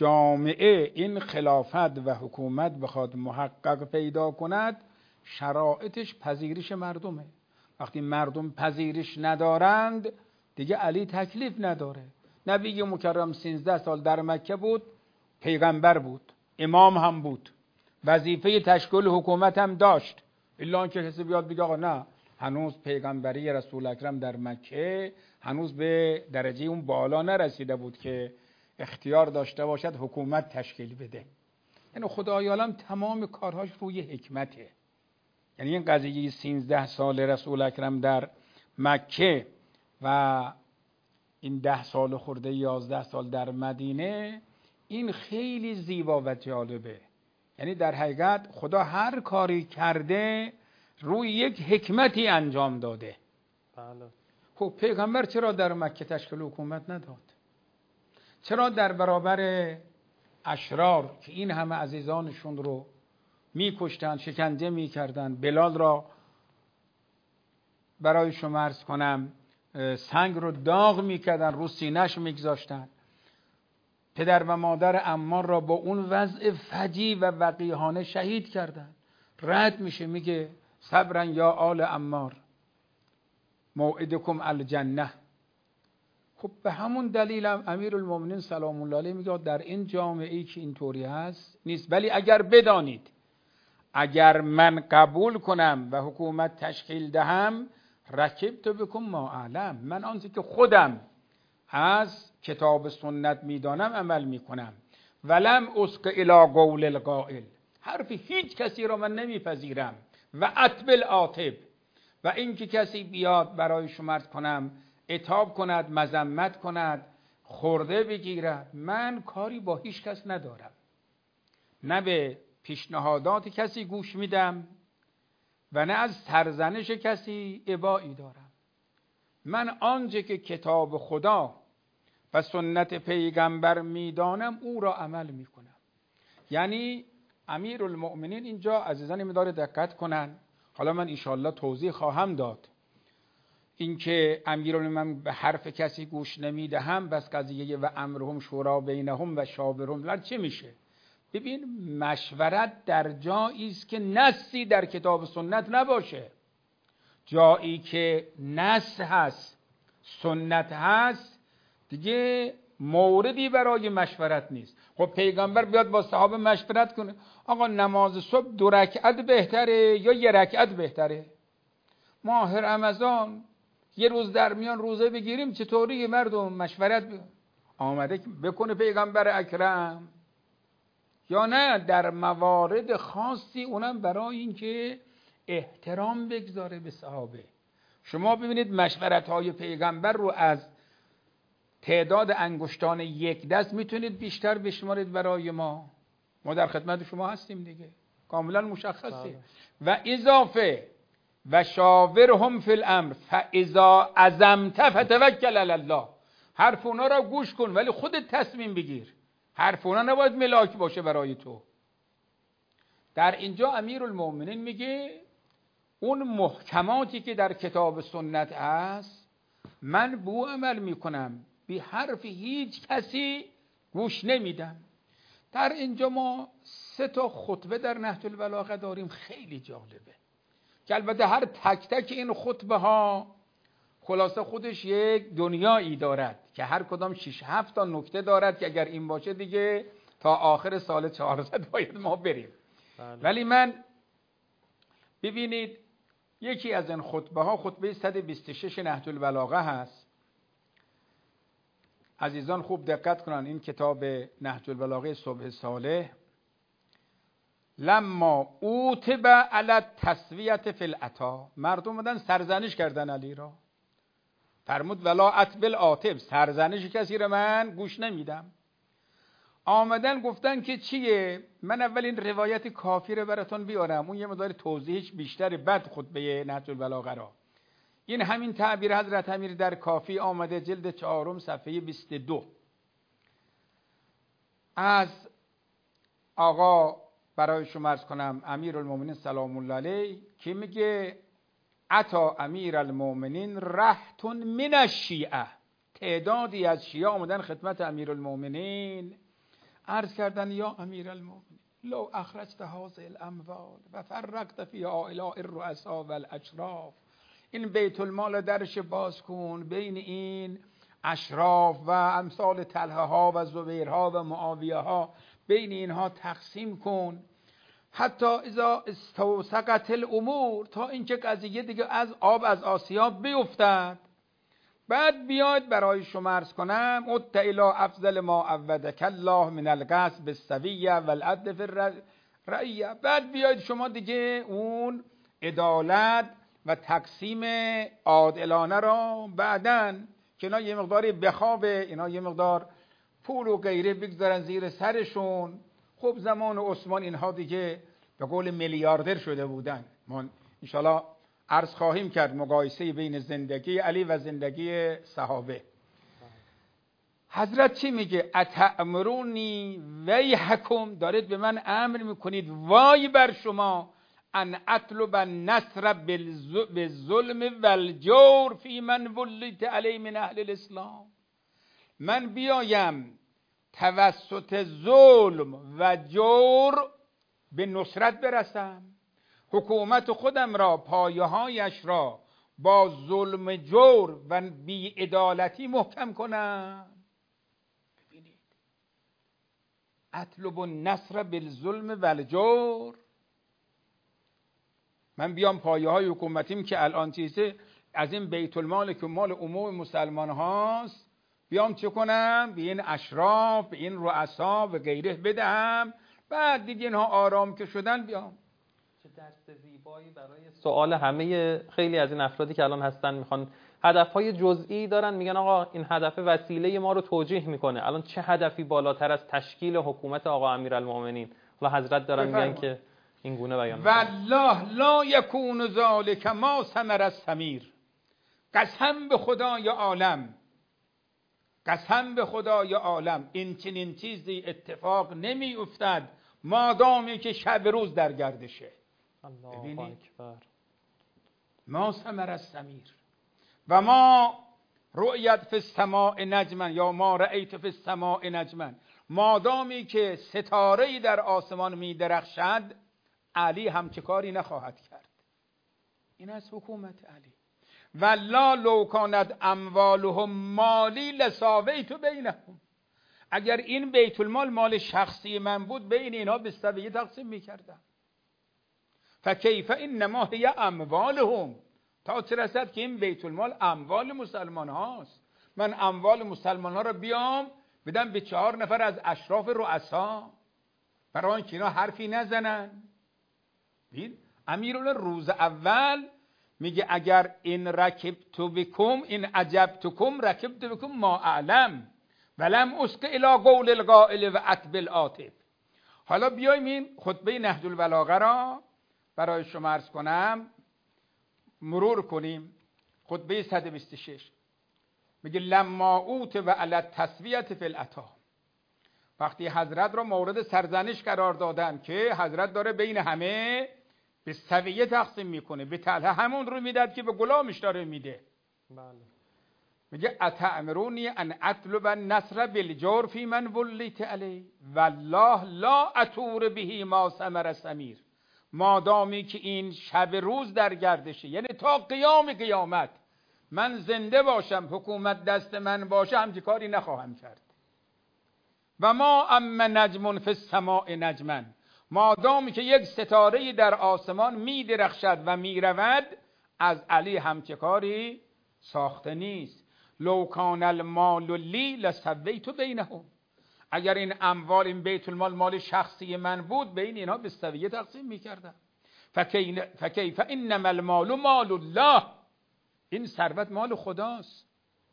جامعه این خلافت و حکومت بخواد محقق پیدا کند، شرایطش پذیرش مردمه. وقتی مردم پذیرش ندارند دیگه علی تکلیف نداره. نبی مکرم سیزده سال در مکه بود، پیغمبر بود، امام هم بود، وظیفه تشکیل حکومت هم داشت. الا که کسی بیاد بگه آقا نه، هنوز پیغمبری رسول اکرم در مکه هنوز به درجه اون بالا نرسیده بود که اختیار داشته باشد حکومت تشکیل بده. یعنی خدای عالم تمام کارهاش روی حکمته. یعنی این قضیه سیزده سال رسول اکرم در مکه و این ده سال خورده یازده سال در مدینه، این خیلی زیبا و جالبه. یعنی در حقیقت خدا هر کاری کرده روی یک حکمتی انجام داده. بله. خب پیغمبر چرا در مکه تشکیل حکومت نداد؟ چرا در برابر اشرار که این همه عزیزانشون رو میکشتن، شکنجه میکردن، بلال را برای شما عرض کنم سنگ رو داغ میکردن، رو سینه‌اش میگذاشتن، پدر و مادر عمار را با اون وضع فجیع و وقیحانه شهید کردن، رد میشه میگه صبرا یا آل عمار موعدکم الجنه. خب به همون دلیل هم امیرالمومنین سلام الله علیه میگه در این جامعه ای که اینطوری هست نیست، ولی اگر بدانید اگر من قبول کنم و حکومت تشکیل دهم رکبت بکم ما اعلم، من آنچه که خودم از کتاب سنت میدانم عمل میکنم. ولم اسق الی قول القائل، حرف هیچ کسی را من نمیپذیرم. و اتبل عاتب، و اینکه کسی بیاد برای شما عرض کنم عتاب کند، مذمت کند، خورده بگیرد، من کاری با هیچ کس ندارم، نه به پیشنهادات کسی گوش میدم و نه از سرزنش کسی ابایی دارم. من آنچه که کتاب خدا و سنت پیغمبر میدانم او را عمل میکنم. یعنی امیرالمؤمنین اینجا عزیزان می‌داره دقت کنن، حالا من انشالله توضیح خواهم داد. اینکه امیرالمؤمنین به حرف کسی گوش نمیدهم بس قضیه و امرهم شورا بینهم و شاورهم لر چه میشه؟ ببین مشورت در جایی است که نصی در کتاب سنت نباشه. جایی که نص هست، سنت هست، دیگه موردی برای مشورت نیست. خب پیغمبر بیاد با صحابه مشورت کنه، آقا نماز صبح دو رکعت بهتره یا یه رکعت بهتره؟ ماه رمضان یه روز در میان روزه بگیریم چطوری؟ مردم مشورت ب... آمده بکنه پیغمبر اکرم، یا نه در موارد خاصی اونم برای اینکه احترام بگذاره به صحابه. شما ببینید مشورت های پیغمبر رو از تعداد انگشتان یک دست میتونید بیشتر بشمارید برای ما. ما در خدمت شما هستیم دیگه، کاملا مشخصه. و اضافه و شاورهم فی الامر فاذا عزمت فتوکل علی الله، حرف اونا را گوش کن ولی خودت تصمیم بگیر، حرف اونا نباید ملاک باشه برای تو. در اینجا امیرالمؤمنین میگه اون محکماتی که در کتاب سنت هست من به او عمل میکنم، بی حرف هیچ کسی گوش نمیدم. در اینجا ما سه تا خطبه در نهج البلاغه داریم، خیلی جالبه که البته هر تک تک این خطبه ها خلاصه خودش یک دنیایی دارد که هر کدام شش هفت تا نکته دارد که اگر این باشه دیگه تا آخر سال چهارصد باید ما بریم. بله. ولی من ببینید یکی از این خطبه ها خطبه صد و بیست و شش نهج البلاغه هست. عزیزان خوب دقت کنن، این کتاب نهج البلاغه صبح صالح لما اوتب علی التسویه فی العطا، مردم بودن سرزنش کردن علی را، فرمود ولا اتبل عاتب، سرزنش کسی را من گوش نمیدم. آمدن گفتن که چیه؟ من اول این روایت کافی رو براتون بیارم، اون یه مقدار توضیحش بیشتره بعد خطبه نهج البلاغه را. این همین تعبیر حضرت امیر در کافی آمده جلد چهارم صفحه بیست و دو از آقا برای شما عرض کنم امیرالمومنین سلام الله علیه که میگه عطا امیرالمومنین رهتون من الشیعه، تعدادی از شیعه آمدن خدمت امیرالمومنین عرض کردن یا امیرالمومنین لو اخرجت هذه الاموال و فرقت فیها الی الرؤساء والاشراف، این بیت المال درش باز کن بین این اشراف و امثال طلحه ها و زبیرها و معاویه ها، بین اینها تقسیم کن حتی اذا استوسقت الامور، تا اینکه قضیه دیگه از آب از آسیاب بیفتد، بعد بیاید برای شما عرض کنم ات الی افضل ما عودک الله من القصد بالسویه والعدل فی الرعیه، بعد بیاید شما دیگه اون عدالت و تقسیم عادلانه را بعدن که اینا یه مقداری بخوابه، اینا یه مقدار پول و غیره بگذارن زیر سرشون. خب زمان عثمان اینها دیگه به قول میلیاردر شده بودن. ما انشالله عرض خواهیم کرد مقایسه بین زندگی علی و زندگی صحابه. حضرت چی میگه؟ اتأمرونی ویحکم، دارید به من امر میکنید وای بر شما، ان اطلب النصر بالظلم والجور فی من ولیت علی من اهل الاسلام. من بیایم توسط ظلم و جور به نصرت برسم، حکومت خودم را، پایه‌هایش را با ظلم جور و بی‌عدالتی محکم کنم. ببینید، اطلب النصر بالظلم والجور، من بیام پایه‌های حکومتیم که الان چیزه از این بیت المال که مال عموم مسلمان هاست بیام چه کنم؟ به این اشراف، به این رؤسا و غیره بدهم، بعد دیگه اینها آرام که شدن بیام. چه درس زیبایی برای سوال همه خیلی از این افرادی که الان هستن، میخوان هدفهای جزئی دارن، میگن آقا این هدف وسیله ما رو توجیه میکنه، الان چه هدفی بالاتر از تشکیل حکومت آقا امیرالمومنین؟ حالا حضرت دارن میگن که این گونه بیان میکنن والله لا یکون ذلک ما ثمر الثمیر. قسم به خدای عالم، قسم به خدای عالم این چنین چیزی اتفاق نمی افتد مادامی که شب روز در گردشه. الله اکبر. ما ثمر الثمیر و ما رؤیت فی السماء نجما، یا ما رأیت فی السماء نجما، مادامی که ستاره‌ای در آسمان می درخشد علی همچه کاری نخواهد کرد. این از حکومت علی. والله لو کانت اموالهم مالی لساویت بینهم، اگر این بیت المال مال شخصی من بود بین اینها به سویه تقسیم میکردم. فکیف انما هی اموالهم، تا چه رسد که این بیت المال اموال مسلمان هاست، من اموال مسلمان ها را بیام بدم به چهار نفر از اشراف رؤسا برای اینکه اینا حرفی نزنن. ببین امیرالله روز اول میگه اگر این رکبت بکم، این عجبتکم رکبت بکم ما اعلم ولم اسق الی قول القائل و اتب العاطب. حالا بیایم این خطبه نهج البلاغه را برای شما عرض کنم، مرور کنیم. خطبه صد و بیست و شش میگه لما اوت و علی التسویه فی العطا، وقتی حضرت را مورد سرزنش قرار دادن که حضرت داره بین همه به سویه تقسیم میکنه، به طلحه همون رو میداد که به غلامش داره میده. بله. میگه اتأمرونی ان اطلب النصر بالجور فی من ولیت علی والله لا اتور به ما ثمر ثمیر. مادامی که این شب روز در گردشه، یعنی تا قیام قیامت من زنده باشم، حکومت دست من باشه، همچه کاری نخواهم کرد. و ما ام نجم فی السماء نجما، مادامی که یک ستاره در آسمان می درخشد و می رود، از علی همچه کاری ساخته نیست. لو کان المال لی لسویت بینهم، اگر این اموال، این بیت المال مال شخصی من بود بین اینها به سویه تقسیم می کردم. فکیف انما المال مال الله، این ثروت مال خداست.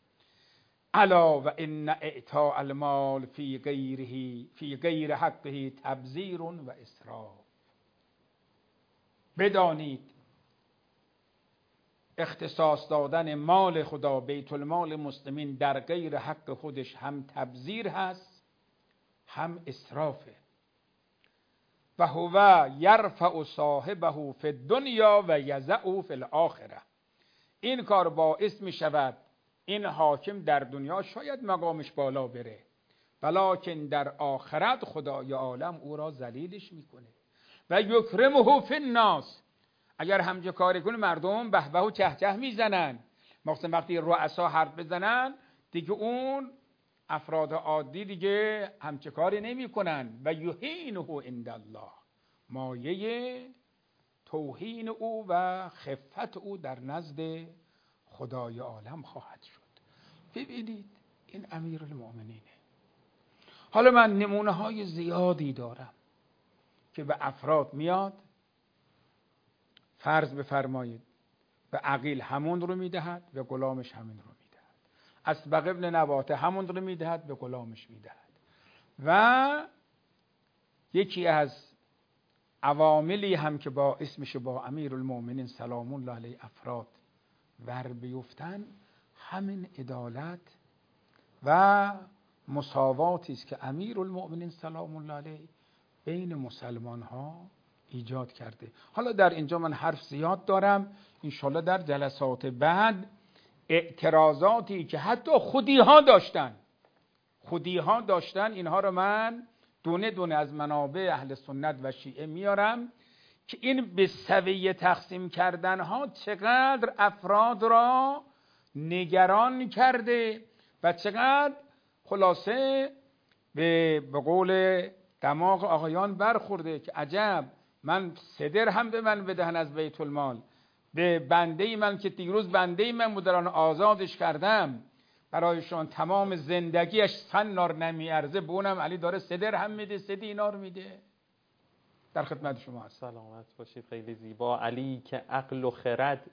الا و ان اعطاء المال فی غیره فی غیر حقه تبذیر و اسراف. بدانید اختصاص دادن مال خدا، بیت المال مسلمین، در غیر حق خودش هم تبذیر هست هم اسرافه. و هو یرفع صاحبه فی الدنیا و یضعه فی الاخره. این کار باعث می شود این حاکم در دنیا شاید مقامش بالا بره، ولکن در آخرت خدای عالم او را ذلیلش میکنه. و یکرمه فی الناس، اگر همچه کاری کنه مردم به به و چه چه میزنن، مخصوصا وقتی رؤسا حرف بزنن دیگه اون افراد عادی دیگه همچه کاری نمی کنن. و یهینه عند الله، مایه توهین او و خفت او در نزد خدای عالم خواهد شد. ببینید این امیرالمومنینه. حالا من نمونه های زیادی دارم که به افراد میاد، فرض بفرمایید به عقیل همون رو میدهد، به غلامش همین رو میدهد. اسبق ابن نباته همون رو میدهد، به غلامش میدهد. و یکی از عواملی هم که باعث میشه با امیرالمؤمنین سلام الله علیه افراد ور بیفتن، همین عدالت و مساواتی است که امیرالمؤمنین سلام الله علیه بین مسلمان ها ایجاد کرده. حالا در اینجا من حرف زیاد دارم، انشالله در جلسات بعد اعتراضاتی که حتی خودی ها داشتن خودی ها داشتن اینها رو من دونه دونه از منابع اهل سنت و شیعه میارم که این به سویه تقسیم کردن ها چقدر افراد را نگران کرده و چقدر خلاصه به به قول دماغ آقایان برخورده که عجب، من سه درهم به من بدهن از بیت المال، به بنده من که دیروز بنده من بودن آزادش کردم، برایشان تمام زندگیش سنار نمیارزه، بونم علی داره سه درهم میده، سه دینار میده. در خدمت شما هست. سلامت باشید. خیلی زیبا. علی که عقل و خرد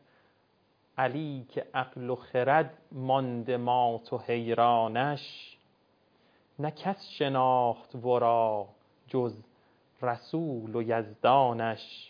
علی که عقل و خرد مانده مات و حیرانش، نه کس شناخت ورا جز رسول و یزدانش.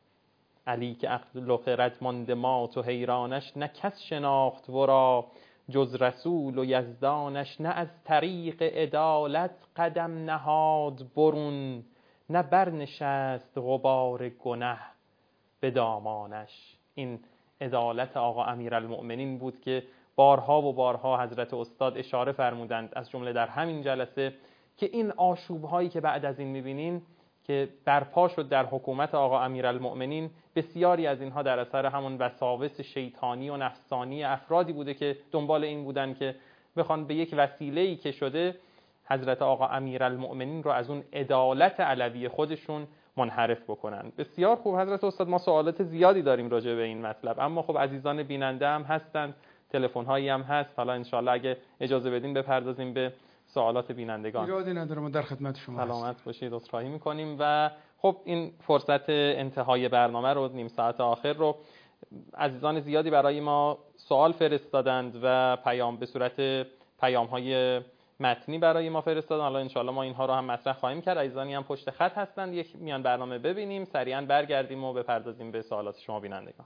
علی که عقل و خرد مانده مات و حیرانش، نه کس شناخت ورا جز رسول و یزدانش. نه از طریق عدالت قدم نهاد برون، نه برنشست غبار گنه به دامانش. این عدالت آقا امیرالمؤمنین بود که بارها و بارها حضرت استاد اشاره فرمودند، از جمله در همین جلسه، که این آشوب‌هایی که بعد از این می‌بینین که برپا شد در حکومت آقا امیرالمؤمنین، بسیاری از اینها در اثر همون وساوس شیطانی و نفسانی افرادی بوده که دنبال این بودن که بخوان به یک وسیله‌ای که شده حضرت آقا امیرالمؤمنین رو از اون عدالت علوی خودشون منحرف بکنن. بسیار خوب حضرت استاد، ما سوالات زیادی داریم راجع به این مطلب، اما خب عزیزان بیننده هم هستند، تلفن هایی هم هست. حالا انشالله اگه اجازه بدین بپردازیم به سوالات بینندگان. ایرادی نداره، ما در خدمت شما سلامت هست. باشید، عذرخواهی میکنیم. و خب این فرصت انتهای برنامه رو، نیم ساعت آخر رو، عزیزان زیادی برای ما سوال فرستادند و پیام به صورت پیام های متنی برای ما فرستادن. حالا انشالله ما اینها رو هم مطرح خواهیم کرد. عزیزانی هم پشت خط هستند، یک میان برنامه ببینیم، سریعا برگردیم و بپردازیم به سوالات شما بینندگان.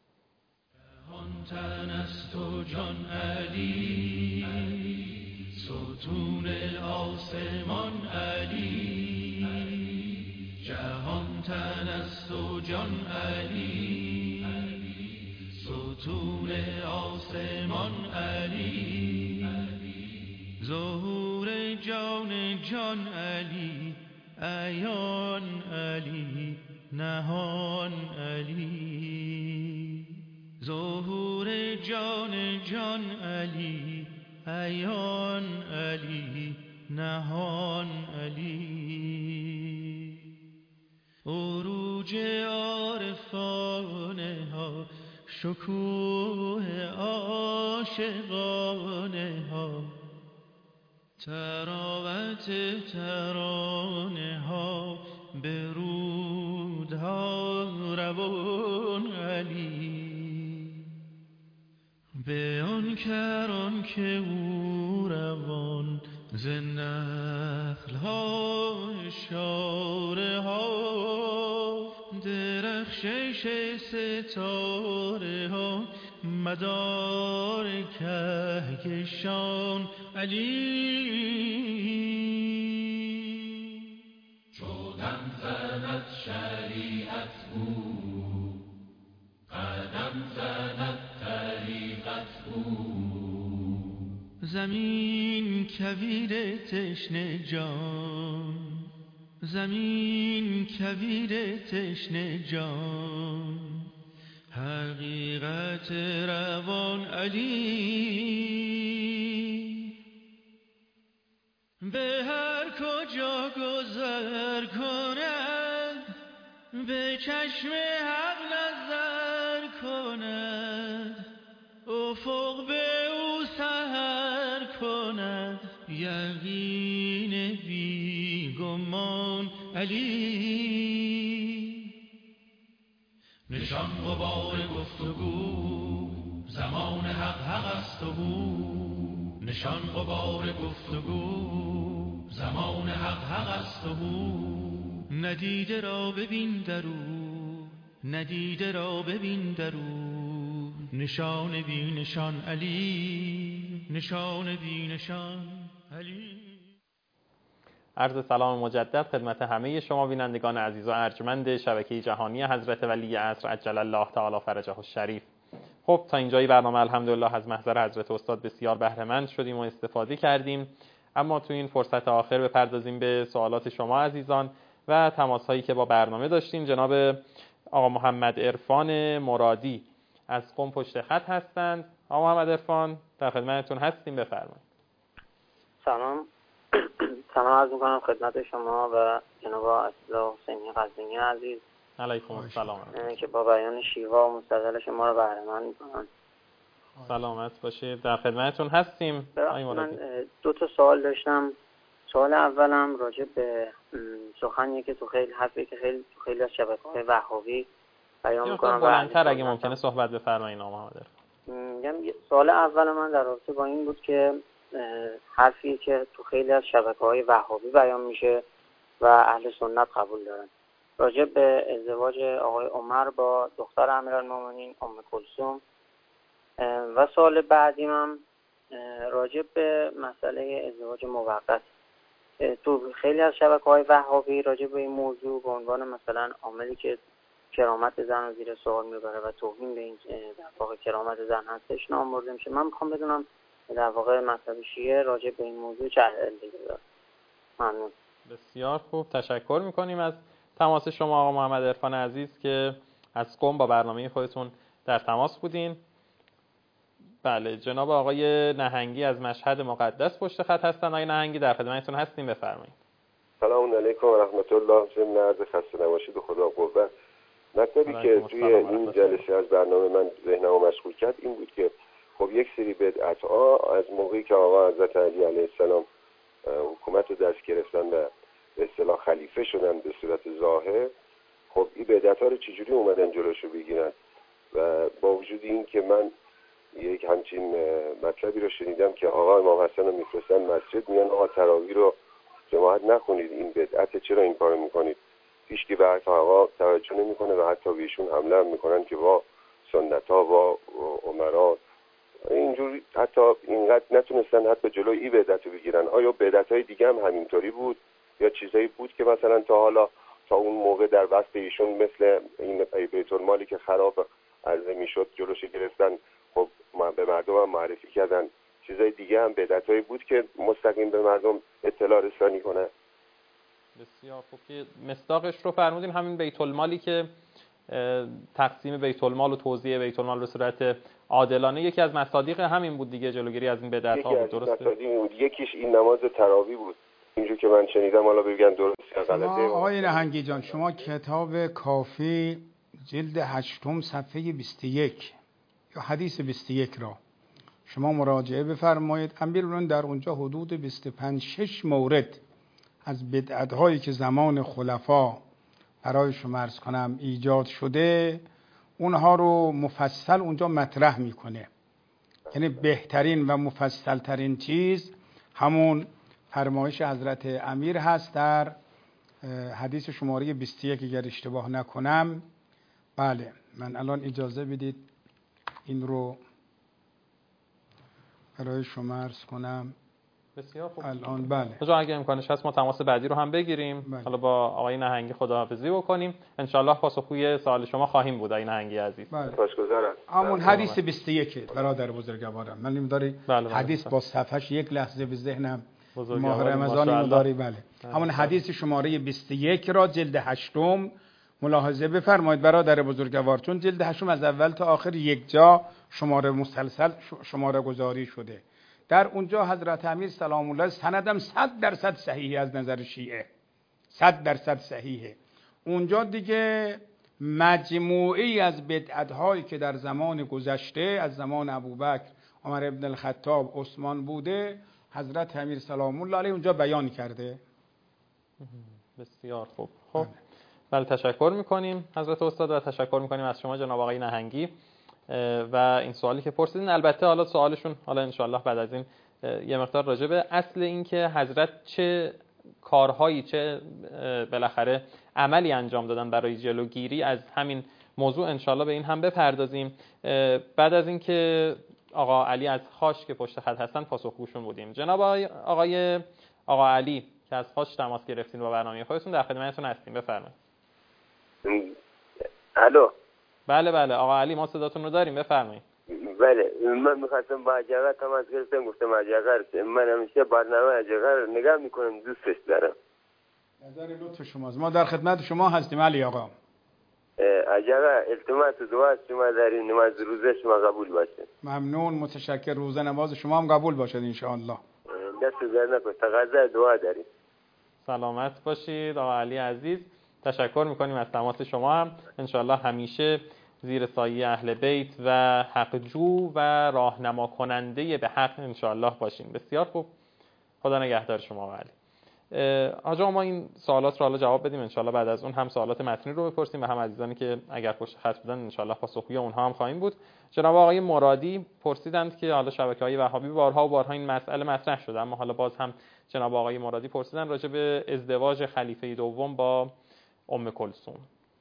جهان تن است و جان علی، ستون آسمان علی. جهان تن است و جان علی، ستون آسمان علی. ظهور جان جان علی، عیان علی، نهان علی. ظهور جان جان علی، عیان علی، نهان علی. عروج عارفانه ها، شکوه عاشقانه ها، تراوت ترانه ها، برودها روان علی. به آن کران که او روان، ز نخل ها اشاره ها، درخشش ستاره ها، مدار کهکشان علی. چودم زند شریعت او، قدم زند طریقت او. زمین کویر تشنه جان، زمین کویر تشنه جان، حقیقت روان علی. به هر کجا گذر کند، به چشم حق نظر کند، افق به او سحر کند، یقین بی گمان علی. نشان غبار گفتگو، زمان حق حق است و بود، نشان غبار گفتگو زمان حق حق است و ندیده را ببین درو ندیده را ببین درو نشان بی نشان علی نشان بی نشان علی. عرض سلام مجدد خدمت همه شما بینندگان عزیز و ارجمند شبکه جهانی حضرت ولی عصر عجل الله تعالی فرجه الشریف. خب تا اینجای برنامه الحمدلله از محضر حضرت استاد بسیار بهره مند شدیم و استفاده کردیم، اما تو این فرصت آخر بپردازیم به سوالات شما عزیزان و تماس هایی که با برنامه داشتیم. جناب آقا محمد عرفان مرادی از قم پشت خط هستند. آقا محمد عرفان در خدمتتون هستیم، بفرمایید. سلام سلام عرض می‌کنم خدمت شما و جناب اصلا حسینی قزوینی عزیز. علیکم السلام که با بیان شیوا و مستقل شما رو بهره مند می‌کنم. سلامت باشید، در خدمتتون هستیم. من دو تا سوال داشتم. سوال اولم راجع به سخنیه که تو خیلی حرفی که خیلی تو خیلی از شبکه‌های وهابی بیان می‌کنم. بلندتر اگه ممکنه صحبت بفرمایید آقا محمد عرفان. میگم سوال اول من در رابطه با این بود که حرفی که تو خیلی از شبکه‌های وهابی بیان میشه و اهل سنت قبول دارن راجع به ازدواج آقای عمر با دختر امیرالمومنین ام کلثوم. و سوال بعدیم هم راجع به مسئله ازدواج موقت. تو خیلی از شبکه‌های وهابی راجع به این موضوع به عنوان مثلا عاملی که کرامت زن رو زیر سوال میبره و توهین به این در واقع کرامت زن هستش نام برده میشه. من میخوام بدونم در واقع مذهب شیعه راجع به این موضوع چه عقیده‌ای داره. ممنون. بسیار خوب، تشکر میکنیم از تماس شما آقا محمد عرفان عزیز که از قم با برنامه خودتون در تماس بودین. بله، جناب آقای نهنگی از مشهد مقدس پشت خط هستن. آقای نهنگی در خدمتتون هستیم، بفرمایید. سلام علیکم و رحمت الله. ضمن عرض خسته نباشید و خدا قوت. مطلبی که توی این جلسه از برنامه من ذهنمو مشغول کرد این بود که خب یک سری بدعت‌ها از موقعی که آقا حضرت علی علیه السلام حکومت رو دست گرفتن و به اصطلاح خلیفه شدن به صورت ظاهر، خب این بدعت‌ها رو چجوری اومدن جلوشو بگیرن؟ و با وجود این که من یک همچین مطلبی رو شنیدم که آقا امام حسن رو میفرستن مسجد، میان آقا تراویح رو جماعت نخونید، این بدعت، چرا این کارو میکنید؟ هیچ کی به حرف آقا توجه نمیکنه و حتی بهشون حمله هم میکنن که با سنت‌ها با عمرا اینجوری حتی اینقدر نتونستن حتی جلوی این بدعت رو بگیرن. آیا بدعت‌های دیگه هم همینطوری بود یا چیزایی بود که مثلا تا حالا تا اون موقع در وقت ایشون مثل این بیت المالی که خراب عرضه میشد جلوش گرفتن، خب به مردم هم معرفی کردن، چیزای دیگه هم بدعت‌هایی بود که مستقیم به مردم اطلاع رسانی کنه؟ بسیار خوب که مصداقش رو فرمودین، همین بیت المالی که تقسیم بیت المال و توزیع بیت المال به صورت عادلانه یکی از مصادیق همین بود دیگه، جلوگیری از این بدعت‌ها بود. درسته؟ بود. یکیش این نماز تراویح بود، اینجور که من شنیدم، حالا بگن درست یا غلطه. آقای نهنگی جان، شما کتاب کافی جلد هشتم صفحه بیست و یک یا حدیث بیست و یک را شما مراجعه بفرمایید. امیرالمومنین در اونجا حدود بیست و پنج شش مورد از بدعت‌هایی که زمان خلفا برای شما عرض کنم ایجاد شده اونها رو مفصل اونجا مطرح میکنه. یعنی بهترین و مفصل ترین چیز همون فرمایش حضرت امیر هست در حدیث شماره بیست و یک اگر اشتباه نکنم. بله، من الان اجازه بدید این رو برای شما عرض کنم. بسیار خوب. الان بله. حالا اگه امکانش هست ما تماس بعدی رو هم بگیریم. بله. حالا با آقای نهنگی خداحافظی بکنیم. ان شاء الله پاسخگوی سوال شما خواهیم بود آقای نهنگی عزیز. بله. سپاسگزارم. همون حدیث بیست و یک برادر بزرگوارم. من نمی‌داری بله حدیث بله. با صفحش یک لحظه به ذهنم ماه رمضان مداری. بله. همون حدیث شماره بیست و یک را جلد هشتم ملاحظه بفرمایید برادر بزرگوار، چون جلد هشتم از اول تا آخر یک جا شماره مسلسل شماره گذاری شده. در اونجا حضرت امیر سلام الله سندم صد درصد صحیح از نظر شیعه، صد درصد صحیحه. اونجا دیگه مجموعی از بدعت‌هایی که در زمان گذشته از زمان ابوبکر، عمر ابن الخطاب، عثمان بوده حضرت امیر سلام الله علیه اونجا بیان کرده. بسیار خوب. خب بله، تشکر میکنیم حضرت استاد و تشکر میکنیم از شما جناب آقای نهنگی و این سوالی که پرسیدین. البته حالا سوالشون حالا ان شاء الله بعد از این یه مقدار راجع به اصل این که حضرت چه کارهایی، چه بالاخره عملی انجام دادن برای جلوگیری از همین موضوع انشالله به این هم بپردازیم. بعد از اینکه آقا علی از خاش که پشت خط هستن پاسخگوشون بودیم. جناب آقای آقا علی که از خاش تماس گرفتین با برنامه خودتون، در خدمتتون هستیم، بفرمایید. الو. بله بله آقا علی ما صداتون رو داریم، بفرمایید. بله من میخواستم با اجاقه تماس گرفتم، گفتم اجاقه من همیشه برنامه اجاقه نگاه میکنم، دوستش دارم. نظر لطف شماست، ما در خدمت شما هستیم علی آقا. اجاقه التماس دعا شما داریم، نماز روزه شما قبول باشه. ممنون، متشکر. روزه نماز شما هم قبول باشد ان شاء الله. دست در نکن، تقاضا دعا داریم. سلامت باشید آقا علی عزیز، تشکر میکنیم از تماس شما. هم انشالله همیشه زیر سایه اهل بیت و حقجو و راهنما کننده به حق انشالله باشیم. بسیار خوب، خدا نگهدار شما آقا علی. حاج آقا ما این سوالات رو حالا جواب بدیم، انشالله بعد از اون هم سوالات متنی رو بپرسیم و هم عزیزانی که اگر پشت خط بودن انشالله پاسخگوی اونها هم خواهیم بود. جناب آقای مرادی پرسیدند که حالا شبکه‌های وهابی بارها و بارها این مسئله مطرح شده، اما حالا باز هم جناب آقای مرادی پرسیدن راجع به ازدواج خلیفه دوم با ام کلثوم.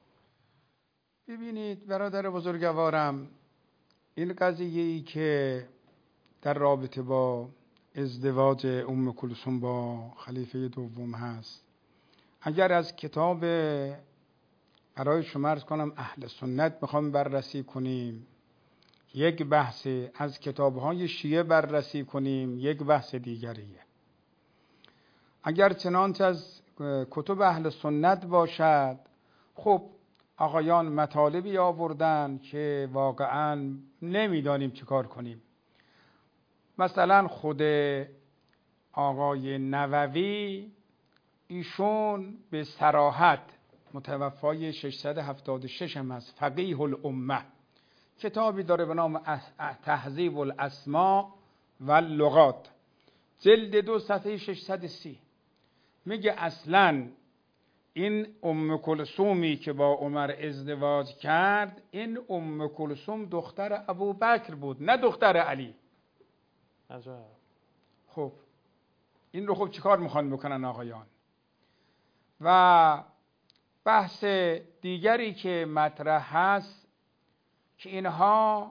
ببینید برادر بزرگوارم، این قضیه‌ای که در رابطه با ازدواج ام کلثوم با خلیفه دوم هست، اگر از کتاب برای شما عرض کنم اهل سنت میخوام بررسی کنیم یک بحث، از کتاب‌های شیعه بررسی کنیم یک بحث دیگریه. اگر چنانچه از کتب اهل سنت باشد، خب آقایان مطالبی آوردن که واقعا نمیدانیم چه کار کنیم. مثلا خود آقای نووی ایشون به صراحت متوفای ششصد و هفتاد و شش هم است، فقیه الامه، کتابی داره به نام تهذیب الاسماء و اللغات، جلد دو صفحه ششصد و سی، میگه اصلا این ام کلثومی که با عمر ازدواج کرد، این ام کلثوم دختر ابوبکر بود نه دختر علی. عجب. خب این رو خب چیکار میخوان بکنن آقایان؟ و بحث دیگری که مطرح هست که اینها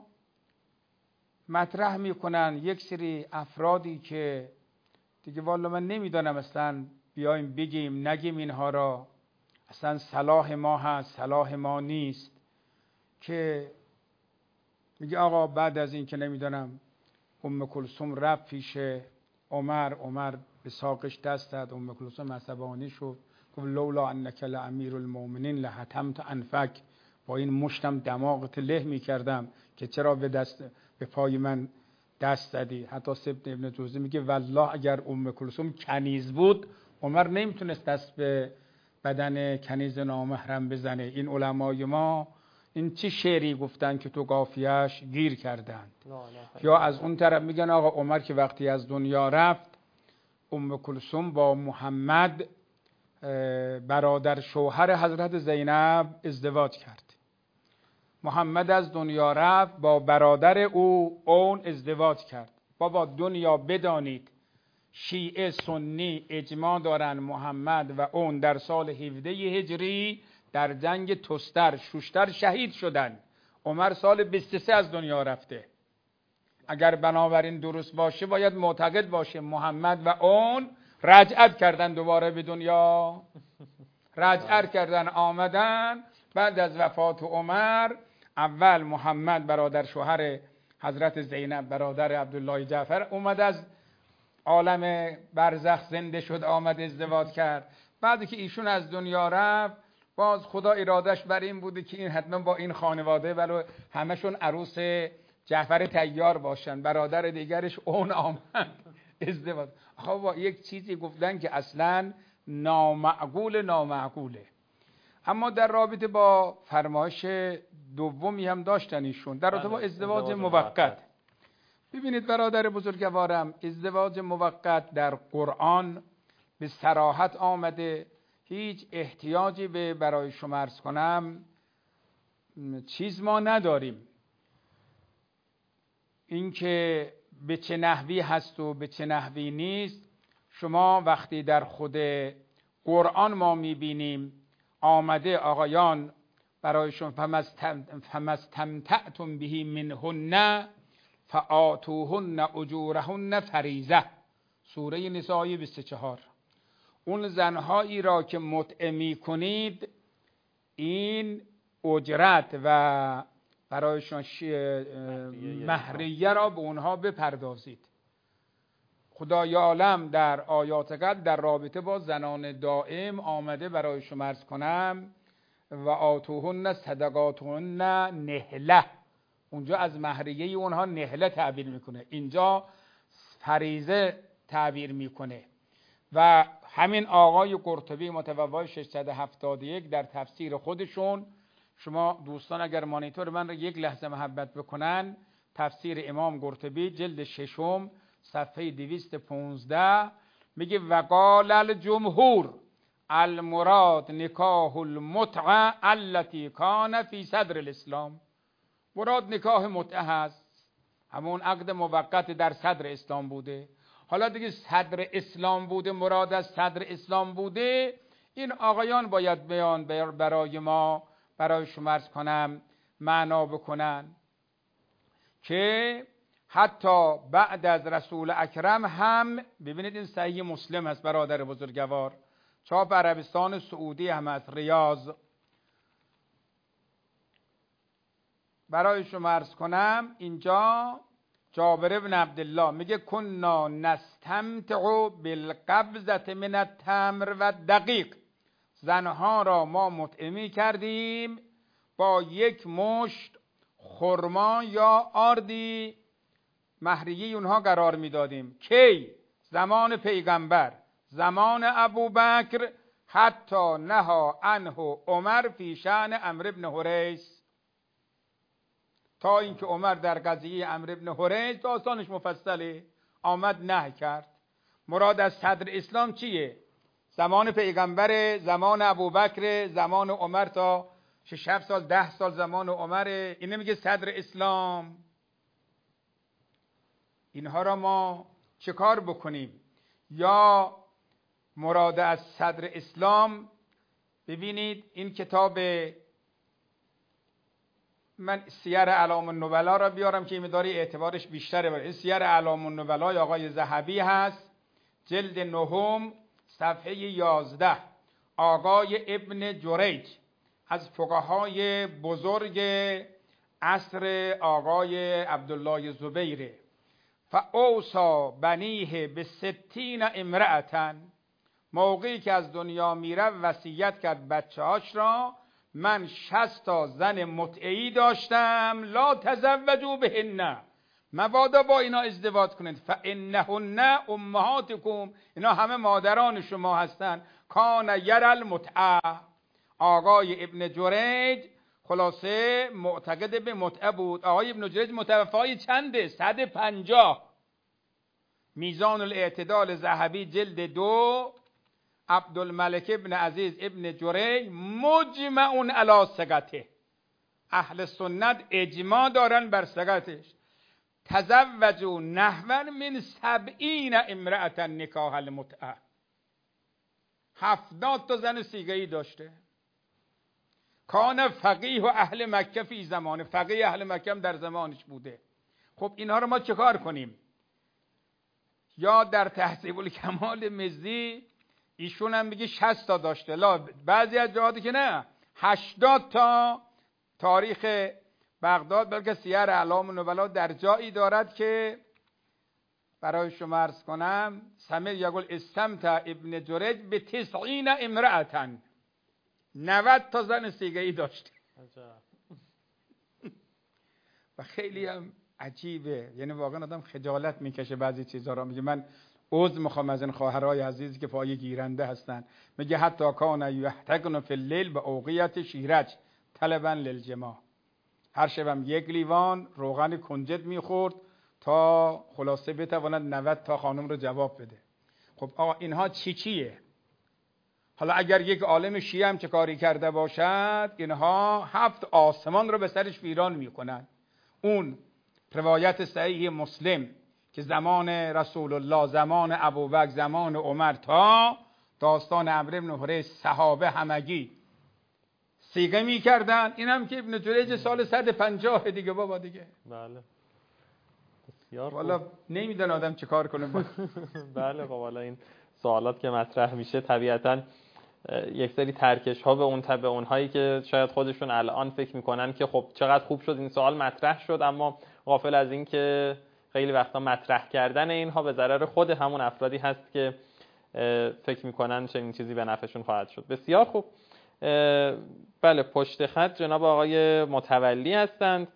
مطرح میکنن یک سری افرادی که دیگه والا من نمیدانم اصلا بیایم بگیم نگیم اینها را، اصلا صلاح ما هست صلاح ما نیست، که میگه آقا بعد از این که نمیدانم ام کلثوم رفت پیش عمر، عمر به ساقش دست داد، ام کلثوم عصبانی شد، گفت لولا انک لامیر المؤمنین لحتمت انفک، با این مشتم دماغت له میکردم که چرا به دست به پای من دست زدی. حتی سبت ابن جوزی میگه والله اگر ام کلثوم کنیز بود عمر نمیتونست دست به بدن کنیز نامحرم بزنه. این علمای ما این چه شعری گفتن که تو قافیه‌اش گیر کردند. یا از اون طرف میگن آقا عمر که وقتی از دنیا رفت، ام کلثوم با محمد برادر شوهر حضرت زینب ازدواج کرد. محمد از دنیا رفت، با برادر او اون ازدواج کرد. بابا دنیا بدانید شیعه سنی اجماع دارن محمد و اون در سال هفده هجری در جنگ تستر شوشتر شهید شدن. عمر سال بیست و سه از دنیا رفته. اگر بنابراین درست باشه باید معتقد باشه محمد و اون رجعت کردن دوباره به دنیا، رجعت کردن آمدن بعد از وفات عمر. اول محمد برادر شوهر حضرت زینب برادر عبدالله جعفر اومد از عالم برزخ زنده شد، آمد ازدواج کرد. بعد که ایشون از دنیا رفت باز خدا ارادش بر این بوده که این حتما با این خانواده ولو همشون عروس جعفر طیار باشن، برادر دیگرش اون آمد ازدواج. آقا با یک چیزی گفتن که اصلا نامعقول نامعقوله. اما در رابطه با فرمایش دومی هم داشتن ایشون در رابطه با ازدواج موقت. ببینید برادر بزرگوارم، ازدواج موقت در قرآن به صراحت آمده، هیچ احتیاجی به برای شما عرض کنم چیز ما نداریم. اینکه به چه نحوی هست و به چه نحوی نیست، شما وقتی در خود قرآن ما میبینیم آمده آقایان برایشون فمستمتعتم به منهن فآتوهن اجورهن فریضه، سوره نساء آیه بیست و چهار. اون زنهایی را که متعه میکنید این اجرت و برایشان مهریه را به اونها بپردازید. خدای عالم در آیات قبل در رابطه با زنان دائم آمده برای شما عرض کنم و آتوهن صدقاتهن نهله، اونجا از مهریه اونها نهله تعبیر میکنه، اینجا فریضه تعبیر میکنه. و همین آقای قرطبی متوفی ششصد و هفتاد و یک در تفسیر خودشون، شما دوستان اگر مانیتور من رو یک لحظه محبت بکنن، تفسیر امام قرطبی جلد ششم صفحه دویست و پانزده میگه وقال الجمهور المراد نکاح المتعه التي کان فی صدر الاسلام. مراد نکاح متعه هست، همون عقد موقت در صدر اسلام بوده. حالا دیگه صدر اسلام بوده، مراد از صدر اسلام بوده، این آقایان باید بیان برای ما برای شما عرض کنم معنا بکنن که حتی بعد از رسول اکرم هم، ببینید این صحیح مسلم هست برادر بزرگوار، چاپ عربستان سعودی هم هست، ریاض، برای شما عرض کنم اینجا جابر بن عبدالله میگه کنا نستمتع بالقبضة من التمر و دقیق، زنها را ما مطعمی کردیم با یک مشت خرما یا آردی مهریه اونها قرار میدادیم. کی؟ زمان پیغمبر، زمان ابوبکر، حتی نها عنه عمر فی شأن عمرو بن حریث، تا اینکه عمر در قضیه عمرو بن حریث، داستانش مفصله، آمد نه کرد. مراد از صدر اسلام چیه؟ زمان پیغمبر، زمان ابوبکر، زمان عمر تا شش هفت سال ده سال زمان عمر، اینه میگه صدر اسلام. اینها را ما چه کار بکنیم؟ یا مراد از صدر اسلام، ببینید این کتاب، من سیر اعلام النبلا را بیارم که این مقداری اعتبارش بیشتره. این سیر اعلام النبلا آقای ذهبی هست، جلد نهم صفحه یازده. آقای ابن جریج از فقهای بزرگ عصر آقای عبدالله زبیره، فاوصا بنیه به ستین امرأتن، موقعی که از دنیا میره وصیت کرد بچه هاش را، من شصت تا زن متعی داشتم، لا تزوجوا بهن، مبادا با اینا ازدواج کنید، فانهن امهاتکم، اینا همه مادران شما هستند. کان یر المتعه، آقای ابن جریج خلاصه معتقد به متعه بود. آقای ابن جریج متوفای چنده؟ صد و پنجاه. میزان الاعتدال ذهبی جلد دو، عبدالملک ابن عزیز ابن جریج مجمع علی ثقته، اهل سنت اجماع دارن بر ثقتش. تزوجوا نحوا من سبعین امرأة نکاح المتعه، هفتاد تا زن سیگه‌ای داشته. کان فقیه و اهل مکه فی زمان، فقیه اهل مکه هم در زمانش بوده. خب اینها رو ما چه کار کنیم؟ یا در تهذیب الکمال مزی ایشون هم میگه شصت تا داشته، لا بعضی از جهاتی که نه، هشتاد تا. تاریخ بغداد بلکه سیر اعلام النبلا در جایی دارد که برای شما عرض کنم، سمع یقول استمتع ابن جریج به تسعین امرأة، نود تا زن سیگه‌ای داشته. و خیلی هم عجیبه، یعنی واقعا آدم خجالت میکشه بعضی چیزا را. میگه من عذر میخوام از این خواهرای عزیزی که پای گیرنده هستن. میگه حتی کان یحتقن فی اللیل به اوقیت شیرج طلبا للجماع، هر شبم یک لیوان روغن کنجد میخورد تا خلاصه بتواند نود تا خانم رو جواب بده. خب آقا اینها چی چیه؟ حالا اگر یک عالم شیعه هم چه کاری کرده باشد، اینها هفت آسمان رو به سرش ویران میکنن. اون روایت صحیح مسلم که زمان رسول الله، زمان ابوبکر، زمان عمر تا داستان عمرو بن حریث صحابه همگی صیغه میکردن. اینم که ابن جریج سال صد و پنجاه دیگه بابا دیگه. بله بسیار خوب. والا نمیدن آدم چه کار کنه. بله خب حالا این سوالات که مطرح میشه طبیعتاً یک سری ترکش ها به اون تبع اونهایی که شاید خودشون الان فکر میکنن که خب چقدر خوب شد این سوال مطرح شد، اما غافل از این که خیلی وقتا مطرح کردن اینها به ضرر خود همون افرادی هست که فکر میکنن چنین چیزی به نفعشون خواهد شد. بسیار خوب. بله پشت خط جناب آقای متولی هستند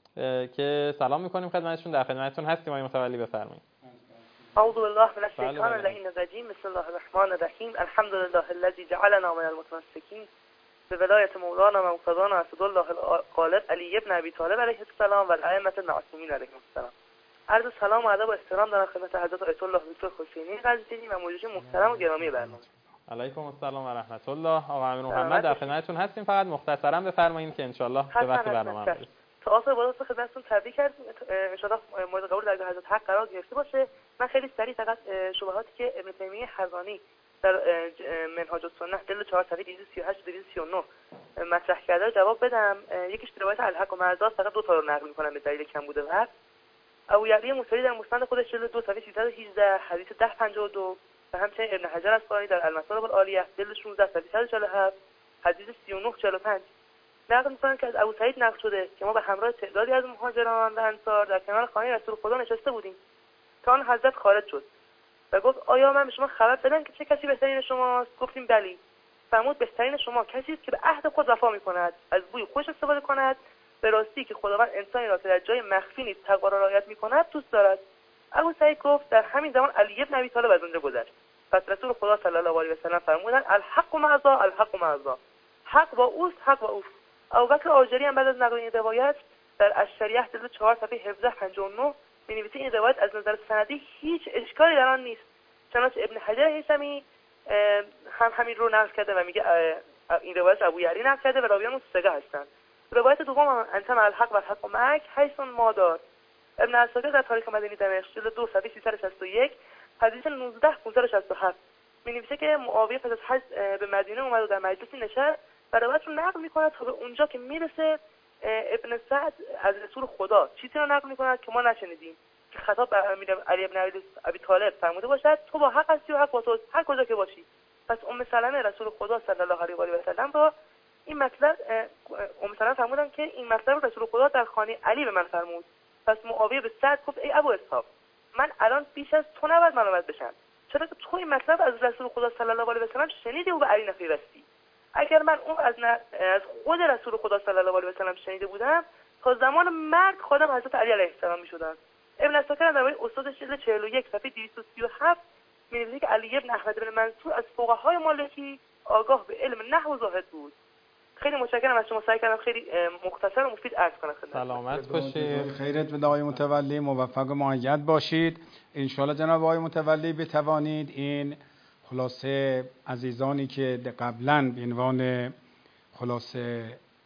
که سلام میکنیم خدمتشون، در خدمتتون هستیم. آقای متولی بفرمایید. اعوذ بالله من الشیطان اللعین الرجیم. بسم الله الرحمن الرحیم. الحمد لله الذی جعلنا من المتمسکین به ولایت مولانا و مقتدانا اسدالله الغالب علی ابن ابی طالب علیه السلام و الائمه المعصومین علیهم السلام. عرض سلام و ادب و احترام دارم خدمت حضرت آیت الله دکتر حسینی قزوینی و موجود محترم و گرامی برنامه. علیکم السلام و رحمت الله. آقا امیر محمد در خدمتتون هستیم. فقط مختصرا بفرمایید که ان شاء الله به وقت برنامه برسیم. تئاتر بالا خدمتتون تبریک کردم. ان شاء الله مورد قبول در حضرت حق قرار گرفته باشه. من خیلی سریع فقط شبهاتی که ابن تیمیه حرانی در منهاج السنه جلد چهار صفحه دویست و سی و هشت تا دویست و سی و نه مطرح کرده رو جواب بدم. یکیش روایت الحق و مرضات، فقط دو تا رو نقل می‌کنم به دلیل کم بوده وقت. ابو یعلی موسوی در مسند خودش جلد دو صفحه سیصد و هجده حدیث ده پنجاه و دو و همچنین ابن حجر اسقلانی در المصالح العالیه جلد شانزده صفحه صد و چهل و هفت حدیث سی و نه چهل و پنج نقل می‌کنن که از ابو سعید نقل شده که ما به همراه تعدادی از مهاجران و انصار در کنار خانه رسول خدا نشسته بودیم که آن حضرت خارج شد و گفت آیا من به شما خبر بدم که چه کسی بهترین شماست؟ گفتیم بلی. فرمود بهترین شما کسی است که به عهد خود وفا می‌کند، از بوی خوش استفاده کند، به راستی که خداوند انسانی را که در جای مخفی نیز تقوا را رعایت می‌کند دوست دارد. ابو سعید گفت در همین زمان علی ابن ابی طالب از اونجا گذشت. پس رسول خدا صلی الله علیه و سلم فرمودند الحق مع الله، الحق مع الله، حق با اوست، حق با اوست. ابوبکر آجری هم بعد از نقل این روایت در الشریعه جلد چهار صفحه هفده پنجاه و نه می‌نویسه این روایت از نظر سندی هیچ اشکالی در آن نیست. چنانچه ابن حجر هیثمی هم همین رو نقل کرده و میگه این روایت ابو یعلی نقل کرده و راویان ثقه هستند. روایت دوم انت مع الحق و الحق معک حیث مادار. ابن اساکر در تاریخ مدنی دمشق جلد دو صفحه سیصد و شصت و یک حدیث نوزده پانصد و شصت و هفت می‌نویسه که معاویه پس از حج به مدینه اومد و در مجلسی نشست و روایت رو نقل می‌کند تا به اونجا که میرسه ابن سعد از رسول خدا چیزی رو نقل می‌کند که ما نشنیدیم که خطاب به علی ابن ابی طالب فرموده باشد تو با حق هستی و حق با توست هر کجا که باشی. پس ام سلمه رسول خدا صلی الله علیه و آله و سلم را این مطلب ام سلمه فرمودن که این مطلب رو رسول خدا در خانه علی به من فرمود. پس معاویه به سعد گفت ای ابو اسحاق من الان بیش از تو نباید ملامت بشم، چرا که تو این مطلب از رسول خدا صلی الله علیه و سلم شنیدی و به علی نپیوستی. اگر من اون از از خود رسول خدا صلی الله علیه و سلم شنیده بودم تا زمان مرگ خودم حضرت علی علیه السلام میشدم. ابن اساکر در مورد استادش جلد چهل و یک صفحه دویست و سی و هفت می‌نویسه که علی ابن احمد بن منصور از فقهای مالکی آگاه به علم نحو و زاهد بود. خیلی متشکرم از شما، سعی کردم خیلی مختصر و مفید عرض کنم خدمت. سلامت باشید. خیرت به آقای متولی، موفق و مؤید باشید. ان شاء الله جناب آقای متولی بتوانید این خلاصه عزیزانی که قبلا به عنوان خلاصه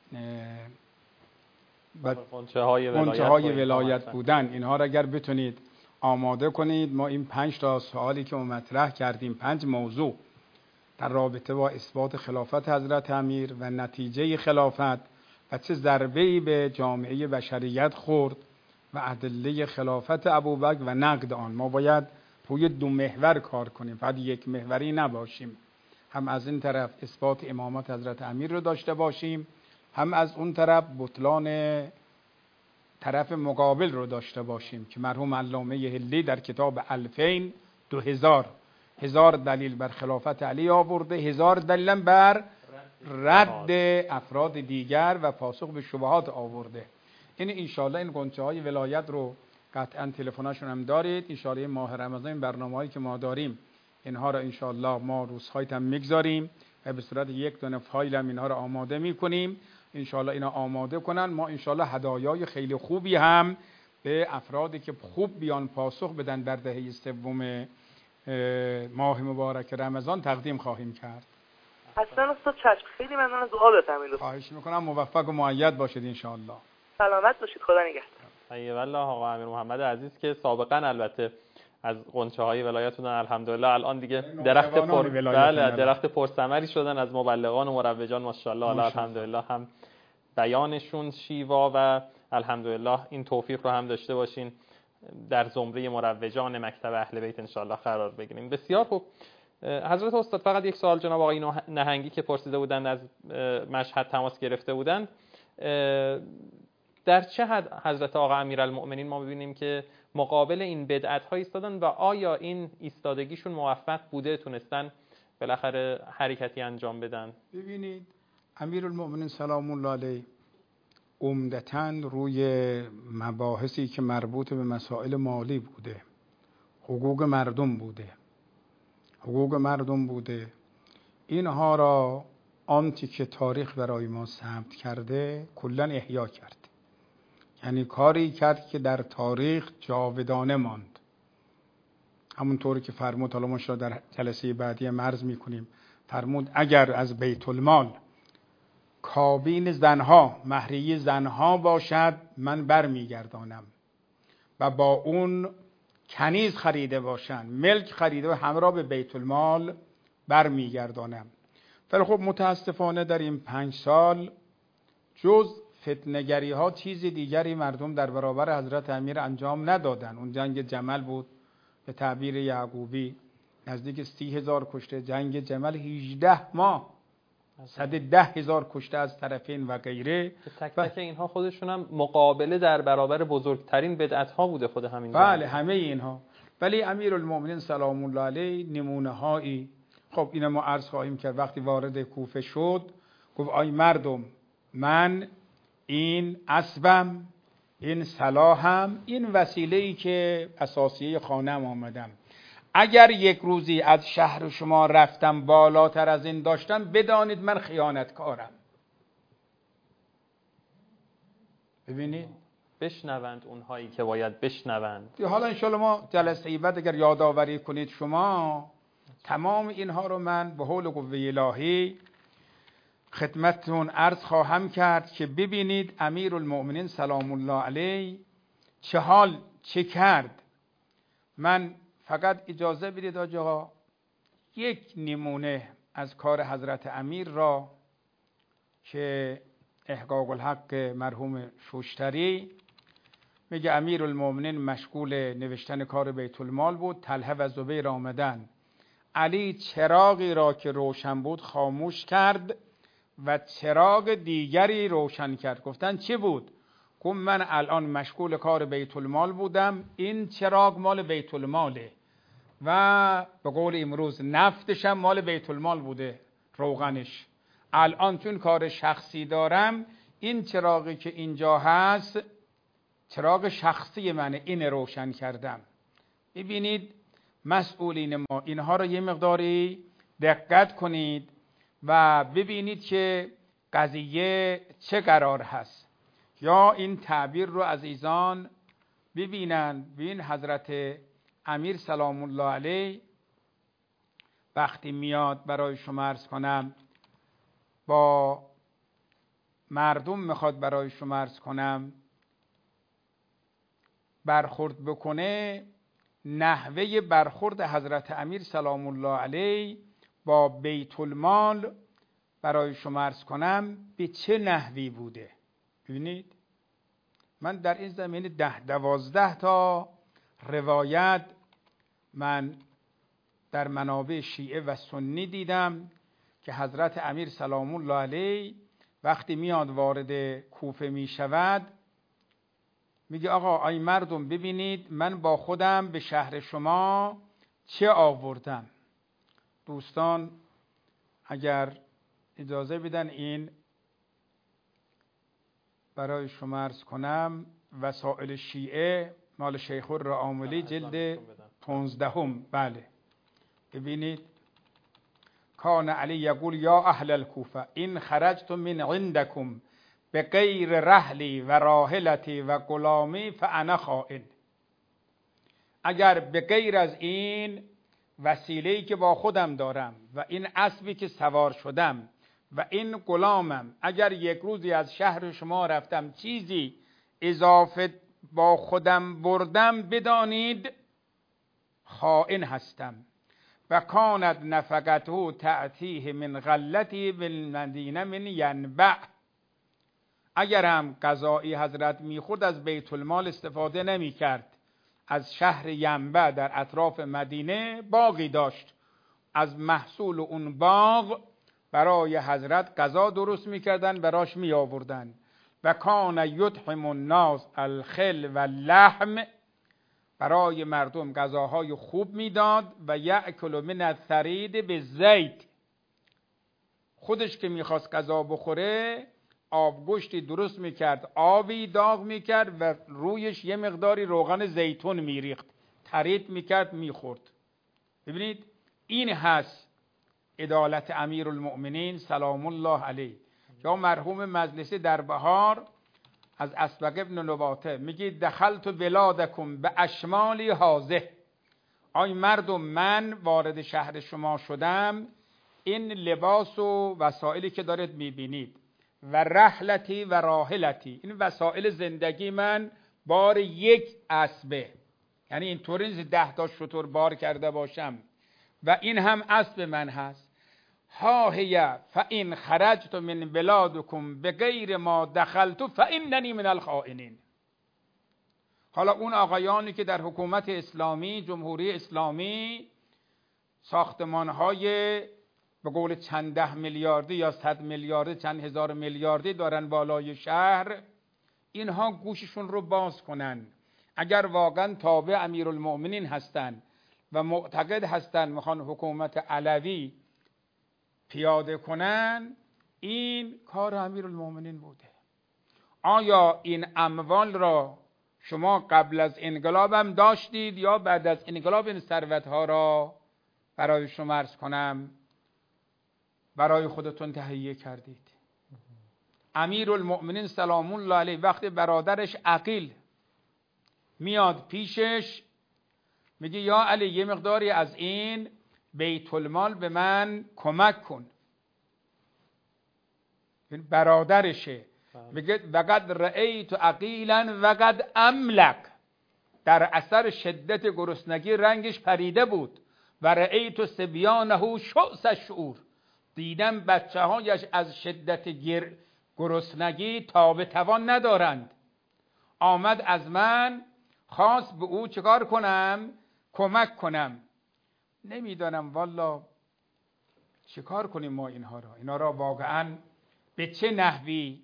منچه های ولایت, ولایت بودن اینها را اگر بتونید آماده کنید. ما این پنج تا سوالی که مطرح کردیم، پنج موضوع در رابطه با اثبات خلافت حضرت امیر و نتیجه خلافت و چه ضربه‌ای به جامعه بشریت خورد و ادله خلافت ابوبکر و نقد آن، ما باید روی دو محور کار کنیم، فقط یک محوری نباشیم. هم از این طرف اثبات امامت حضرت امیر رو داشته باشیم، هم از اون طرف بطلان طرف مقابل رو داشته باشیم که مرحوم علامه هلی در کتاب الفین دو هزار هزار دلیل بر خلافت علی آورده، هزار دلیل بر رد افراد دیگر و پاسخ به شبهات آورده. این انشالله این قنچه های ولایت رو قطعا تلفناشون هم دارید. انشالله ماه رمضان این برنامه هایی که ما داریم اینها را انشالله ما روزهای هم میگذاریم و به صورت یک دونه فایل هم اینها را آماده میکنیم. انشالله اینا آماده کنن، ما انشالله هدایای خیلی خوبی هم به افرادی که خوب بیان پاسخ بدن در دهه سوم ماه مبارک رمضان تقدیم خواهیم کرد. اصلا استاد چشم، خیلی ممنون، دعا بفرمایید. خواهش میکنم، موفق و مؤید باشید انشالله. سلامت باشید، خدا نگهدار. طیب الله آقا امیر محمد عزیز که سابقا البته از غنچه های ولایت بودن، الحمدلله الان دیگه درخت پر بله درخت پرثمری شدن از مبلغان و مروجان ماشاءالله. الحمدلله هم بیانشون شیوا و الحمدلله این توفیق رو هم داشته باشین در زمره مروجان مکتب اهل بیت انشاءالله قرار بگیریم. بسیار خوب حضرت استاد، فقط یک سوال جناب آقای نهنگی که پرسیده بودند از مشهد تماس گرفته بودند، در چه حد حضرت آقا امیرالمؤمنین ما ببینیم که مقابل این بدعت ها ایستادن و آیا این ایستادگیشون موفق بوده، تونستن بالاخره حرکتی انجام بدن؟ ببینید امیرالمؤمنین سلام الله علیه عمدتاً روی مباحثی که مربوط به مسائل مالی بوده، حقوق مردم بوده حقوق مردم بوده اینها را آنتی که تاریخ برای ما ثبت کرده کلاً احیا کرد. یعنی کاری کرد که در تاریخ جاودانه ماند. همونطوری که فرمود، حالا ما در جلسه بعدی هم عرض میکنیم، فرمود اگر از بیت المال کابین زنها، مهریه زنها باشد من بر میگردانم و با اون کنیز خریده باشن، ملک خریده و همراه به بیت المال بر میگردانم. ولی خب متاسفانه در این پنج سال جز فتنه‌گری ها چیز دیگری مردم در برابر حضرت امیر انجام ندادن. اون جنگ جمل بود، به تعبیر یعقوبی نزدیک سی هزار کشته، جنگ جمل هجده ماه، صد ده هزار کشته از طرفین و غیره. تک تک اینها خودشون هم مقابله در برابر بزرگترین بدعت ها بوده خود همین. بله همه اینها. ولی امیرالمؤمنین سلام الله علیه نمونه هایی، خب اینا ما عرض خواهیم کرد، وقتی وارد کوفه شد گفت آی مردم، من این اسبم، این سلاحم، این وسیله‌ای که اساسیه خانه‌ام آمدم، اگر یک روزی از شهر شما رفتم بالاتر از این داشتم بدانید من خیانتکارم. ببینید بشنوند اونهایی که باید بشنوند. حالا انشاءالله ما جلسه بعد اگر یادآوری کنید شما، تمام اینها رو من به حول قوه الهی خدمتتون عرض خواهم کرد که ببینید امیرالمؤمنین سلام الله علیه چه حال چه کرد. من فقط اجازه بدید آقا یک نمونه از کار حضرت امیر را که احقاق الحق مرحوم شوشتری میگه امیرالمؤمنین مشغول نوشتن کار بیت المال بود، طلحه و زبیر آمدن، علی چراغی را که روشن بود خاموش کرد و چراغ دیگری روشن کرد. گفتن چه بود؟ گفت من الان مشغول کار بیت المال بودم، این چراغ مال بیت الماله و به قول امروز نفتشم مال بیت المال بوده، روغنش. الان چون کار شخصی دارم، این چراغی که اینجا هست چراغ شخصی منه، این روشن کردم. ببینید مسئولین ما اینها رو یه مقداری دقت کنید و ببینید که قضیه چه قرار هست، یا این تعبیر رو عزیزان ببینن. ببین حضرت امیر سلام الله علیه وقتی میاد برای شما عرض کنم با مردم میخواد برای شما عرض کنم برخورد بکنه، نحوه برخورد حضرت امیر سلام الله علیه با بیت المال برای شما عرض کنم به چه نحوی بوده. ببینید من در این زمینه ده دوازده تا روایت من در منابع شیعه و سنی دیدم که حضرت امیر سلام الله علیه وقتی میاد وارد کوفه می شود میگه آقا ای مردم ببینید من با خودم به شهر شما چه آوردم. دوستان اگر اجازه بدن این برای شما عرض کنم، وسائل شیعه مال شیخ الرعاملی جلد پانزدهم. بله ببینید کان علی یقول یا اهل الکوفه این خرجتم من عندکم به غیر رحلی و راحلتی و غلامی فانا خائن. اگر به غیر از این وسیله‌ای که با خودم دارم و این اسبی که سوار شدم و این غلامم، اگر یک روزی از شهر شما رفتم چیزی اضافه با خودم بردم بدانید خائن هستم. و کانت نفقته تأتیه من غلتی بالمدینه من ینبع. اگرم غذایی حضرت میخورد از بیت المال استفاده نمی کرد. از شهر ینبع در اطراف مدینه باغی داشت، از محصول اون باغ برای حضرت غذا درست میکردن، براش می آوردن. و کان یطعم الناس الخل و لحم، برای مردم غذاهای خوب میداد. و یأکل من الثرید بالزیت، خودش که میخواست غذا بخوره آبگوشتی درست میکرد، آبی داغ میکرد و رویش یه مقداری روغن زیتون میریخت، ترید میکرد میخورد. ببینید این هست عدالت امیرالمؤمنین سلام الله علیه. یا مرحوم مجلسی در بهار از اسبق ابن نباته میگه دخلت بلادکم به اشمالی حاضه. آی مردم من وارد شهر شما شدم، این لباس و وسایلی که دارید میبینید و رحلتی و راحلتی، این وسایل زندگی من بار یک اسبه، یعنی اینطوری نیست ده تا شتر بار کرده باشم، و این هم اسب من هست. ها هی فإن خرجت من بلادکم بغیر ما دخلت فإننی من الخائنین. حالا اون آقایانی که در حکومت اسلامی، جمهوری اسلامی، ساختمان‌های به قول چند ده میلیاردی یا صد میلیاردی، چند هزار میلیاردی دارن بالای شهر، اینها گوششون رو باز کنن. اگر واقعا تابع امیرالمؤمنین هستن و معتقد هستن میخوان حکومت علوی پیاده کنن، این کار امیرالمؤمنین بوده. آیا این اموال را شما قبل از انقلاب هم داشتید یا بعد از انقلاب این ثروت‌ها را برای شما عرض کنم برای خودتون تهیه کردید؟ امیرالمؤمنین سلام الله علیه وقتی برادرش عقیل میاد پیشش میگه یا علی یه مقداری از این بیت المال به من کمک کن. این برادرشه. میگه وقد رأیت عقیلا وقد املک، در اثر شدت گرسنگی رنگش پریده بود. و رأیت صبیانه شؤس الشعور، دیدم بچه هایش از شدت گر... گرسنگی تاب توان ندارند. آمد از من خواست به او چکار کنم؟ کمک کنم. نمیدانم والا چکار کنیم ما اینها را اینا را واقعا به چه نحوی.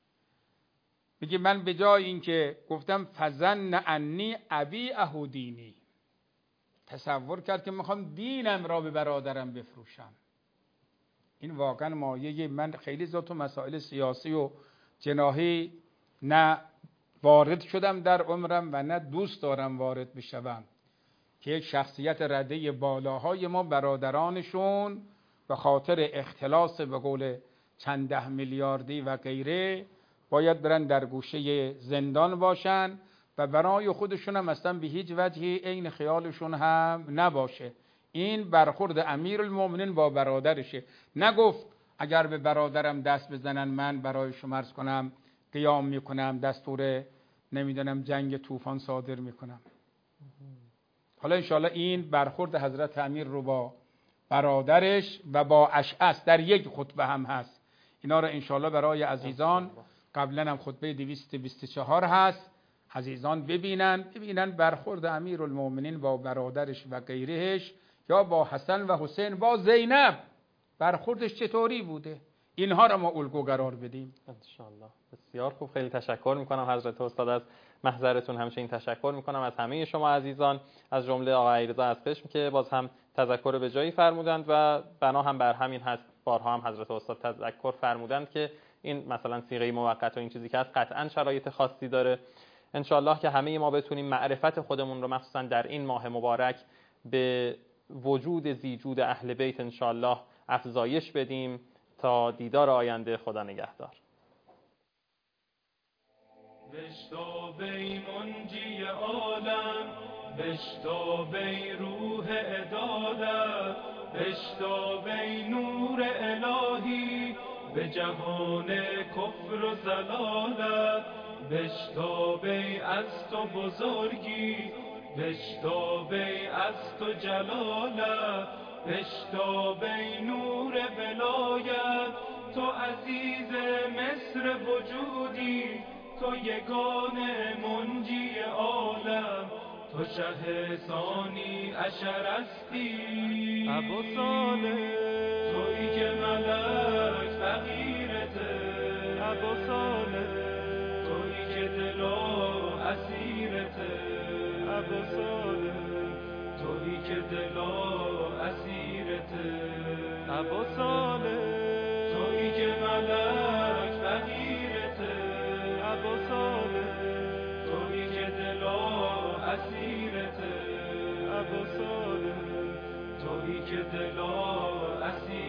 میگه من به جای اینکه گفتم فظن انی ابی اهودینی، تصور کرد که میخوام دینم را به برادرم بفروشم. این واقعا مایه من خیلی ذات و مسائل سیاسی و جناحی نه وارد شدم در عمرم و نه دوست دارم وارد بشوم که یک شخصیت رده بالاهای ما برادرانشون به خاطر اختلاس به قول چند ده میلیاردی و غیره باید برن در گوشه زندان باشن و برای خودشون هم اصلا به هیچ وجهی عین خیالشون هم نباشه. این برخورد امیرالمؤمنین با برادرشه. نگفت اگر به برادرم دست بزنن من برای شما عرض کنم قیام میکنم، دستور نمیدونم جنگ طوفان صادر میکنم. حالا انشاءالله این برخورد حضرت امیر رو با برادرش و با اشعث در یک خطبه هم هست. اینا رو انشاءالله برای عزیزان قبلا هم خطبه دویست و بیست و چهار هست، عزیزان ببینن ببینن برخورد امیرالمؤمنین با برادرش و غیرهش یا با حسن و حسین با زینب برخوردش چطوری بوده. اینها رو ما الگو قرار بدیم انشاءالله. بسیار خوب، خیلی تشکر میکنم حضرت استاد از محضرتون. همیشه این تشکر میکنم از همه شما عزیزان، از جمله آقای علیرضا از قشم که باز هم تذکر به جایی فرمودند و بنا هم بر همین هست. بارها هم حضرت استاد تذکر فرمودند که این مثلا صیغه موقت و این چیزی که هست قطعا شرایط خاصی داره. انشاءالله که همه ما بتونیم معرفت خودمون رو مخصوصا در این ماه مبارک به وجود زیجود اهل بیت انشاءالله افزایش بدیم تا دیدار آینده. خدا نگهدار. بشتابی منجی عالم، بشتابی روح عدالت، بشتابی نور الهی به جهان کفر و ضلالت، بشتابی از تو بزرگی، بشتابی از تو جلالت، بشتابی نور ولایت. تو عزیز مصر وجودی، تو یگانه منجی عالم، تو شه ثانی عشر هستی. ابو صالح تویی که ملک فقیرته، ابو صالح تویی که دلا اسیرته، ابو صالح تویی که دلا اسیرته، ابو صالح تویی که ملک فقیرته، ابو صالح تویی که دلا اسیرته، ابو صالح تویی که دلا اسیرته.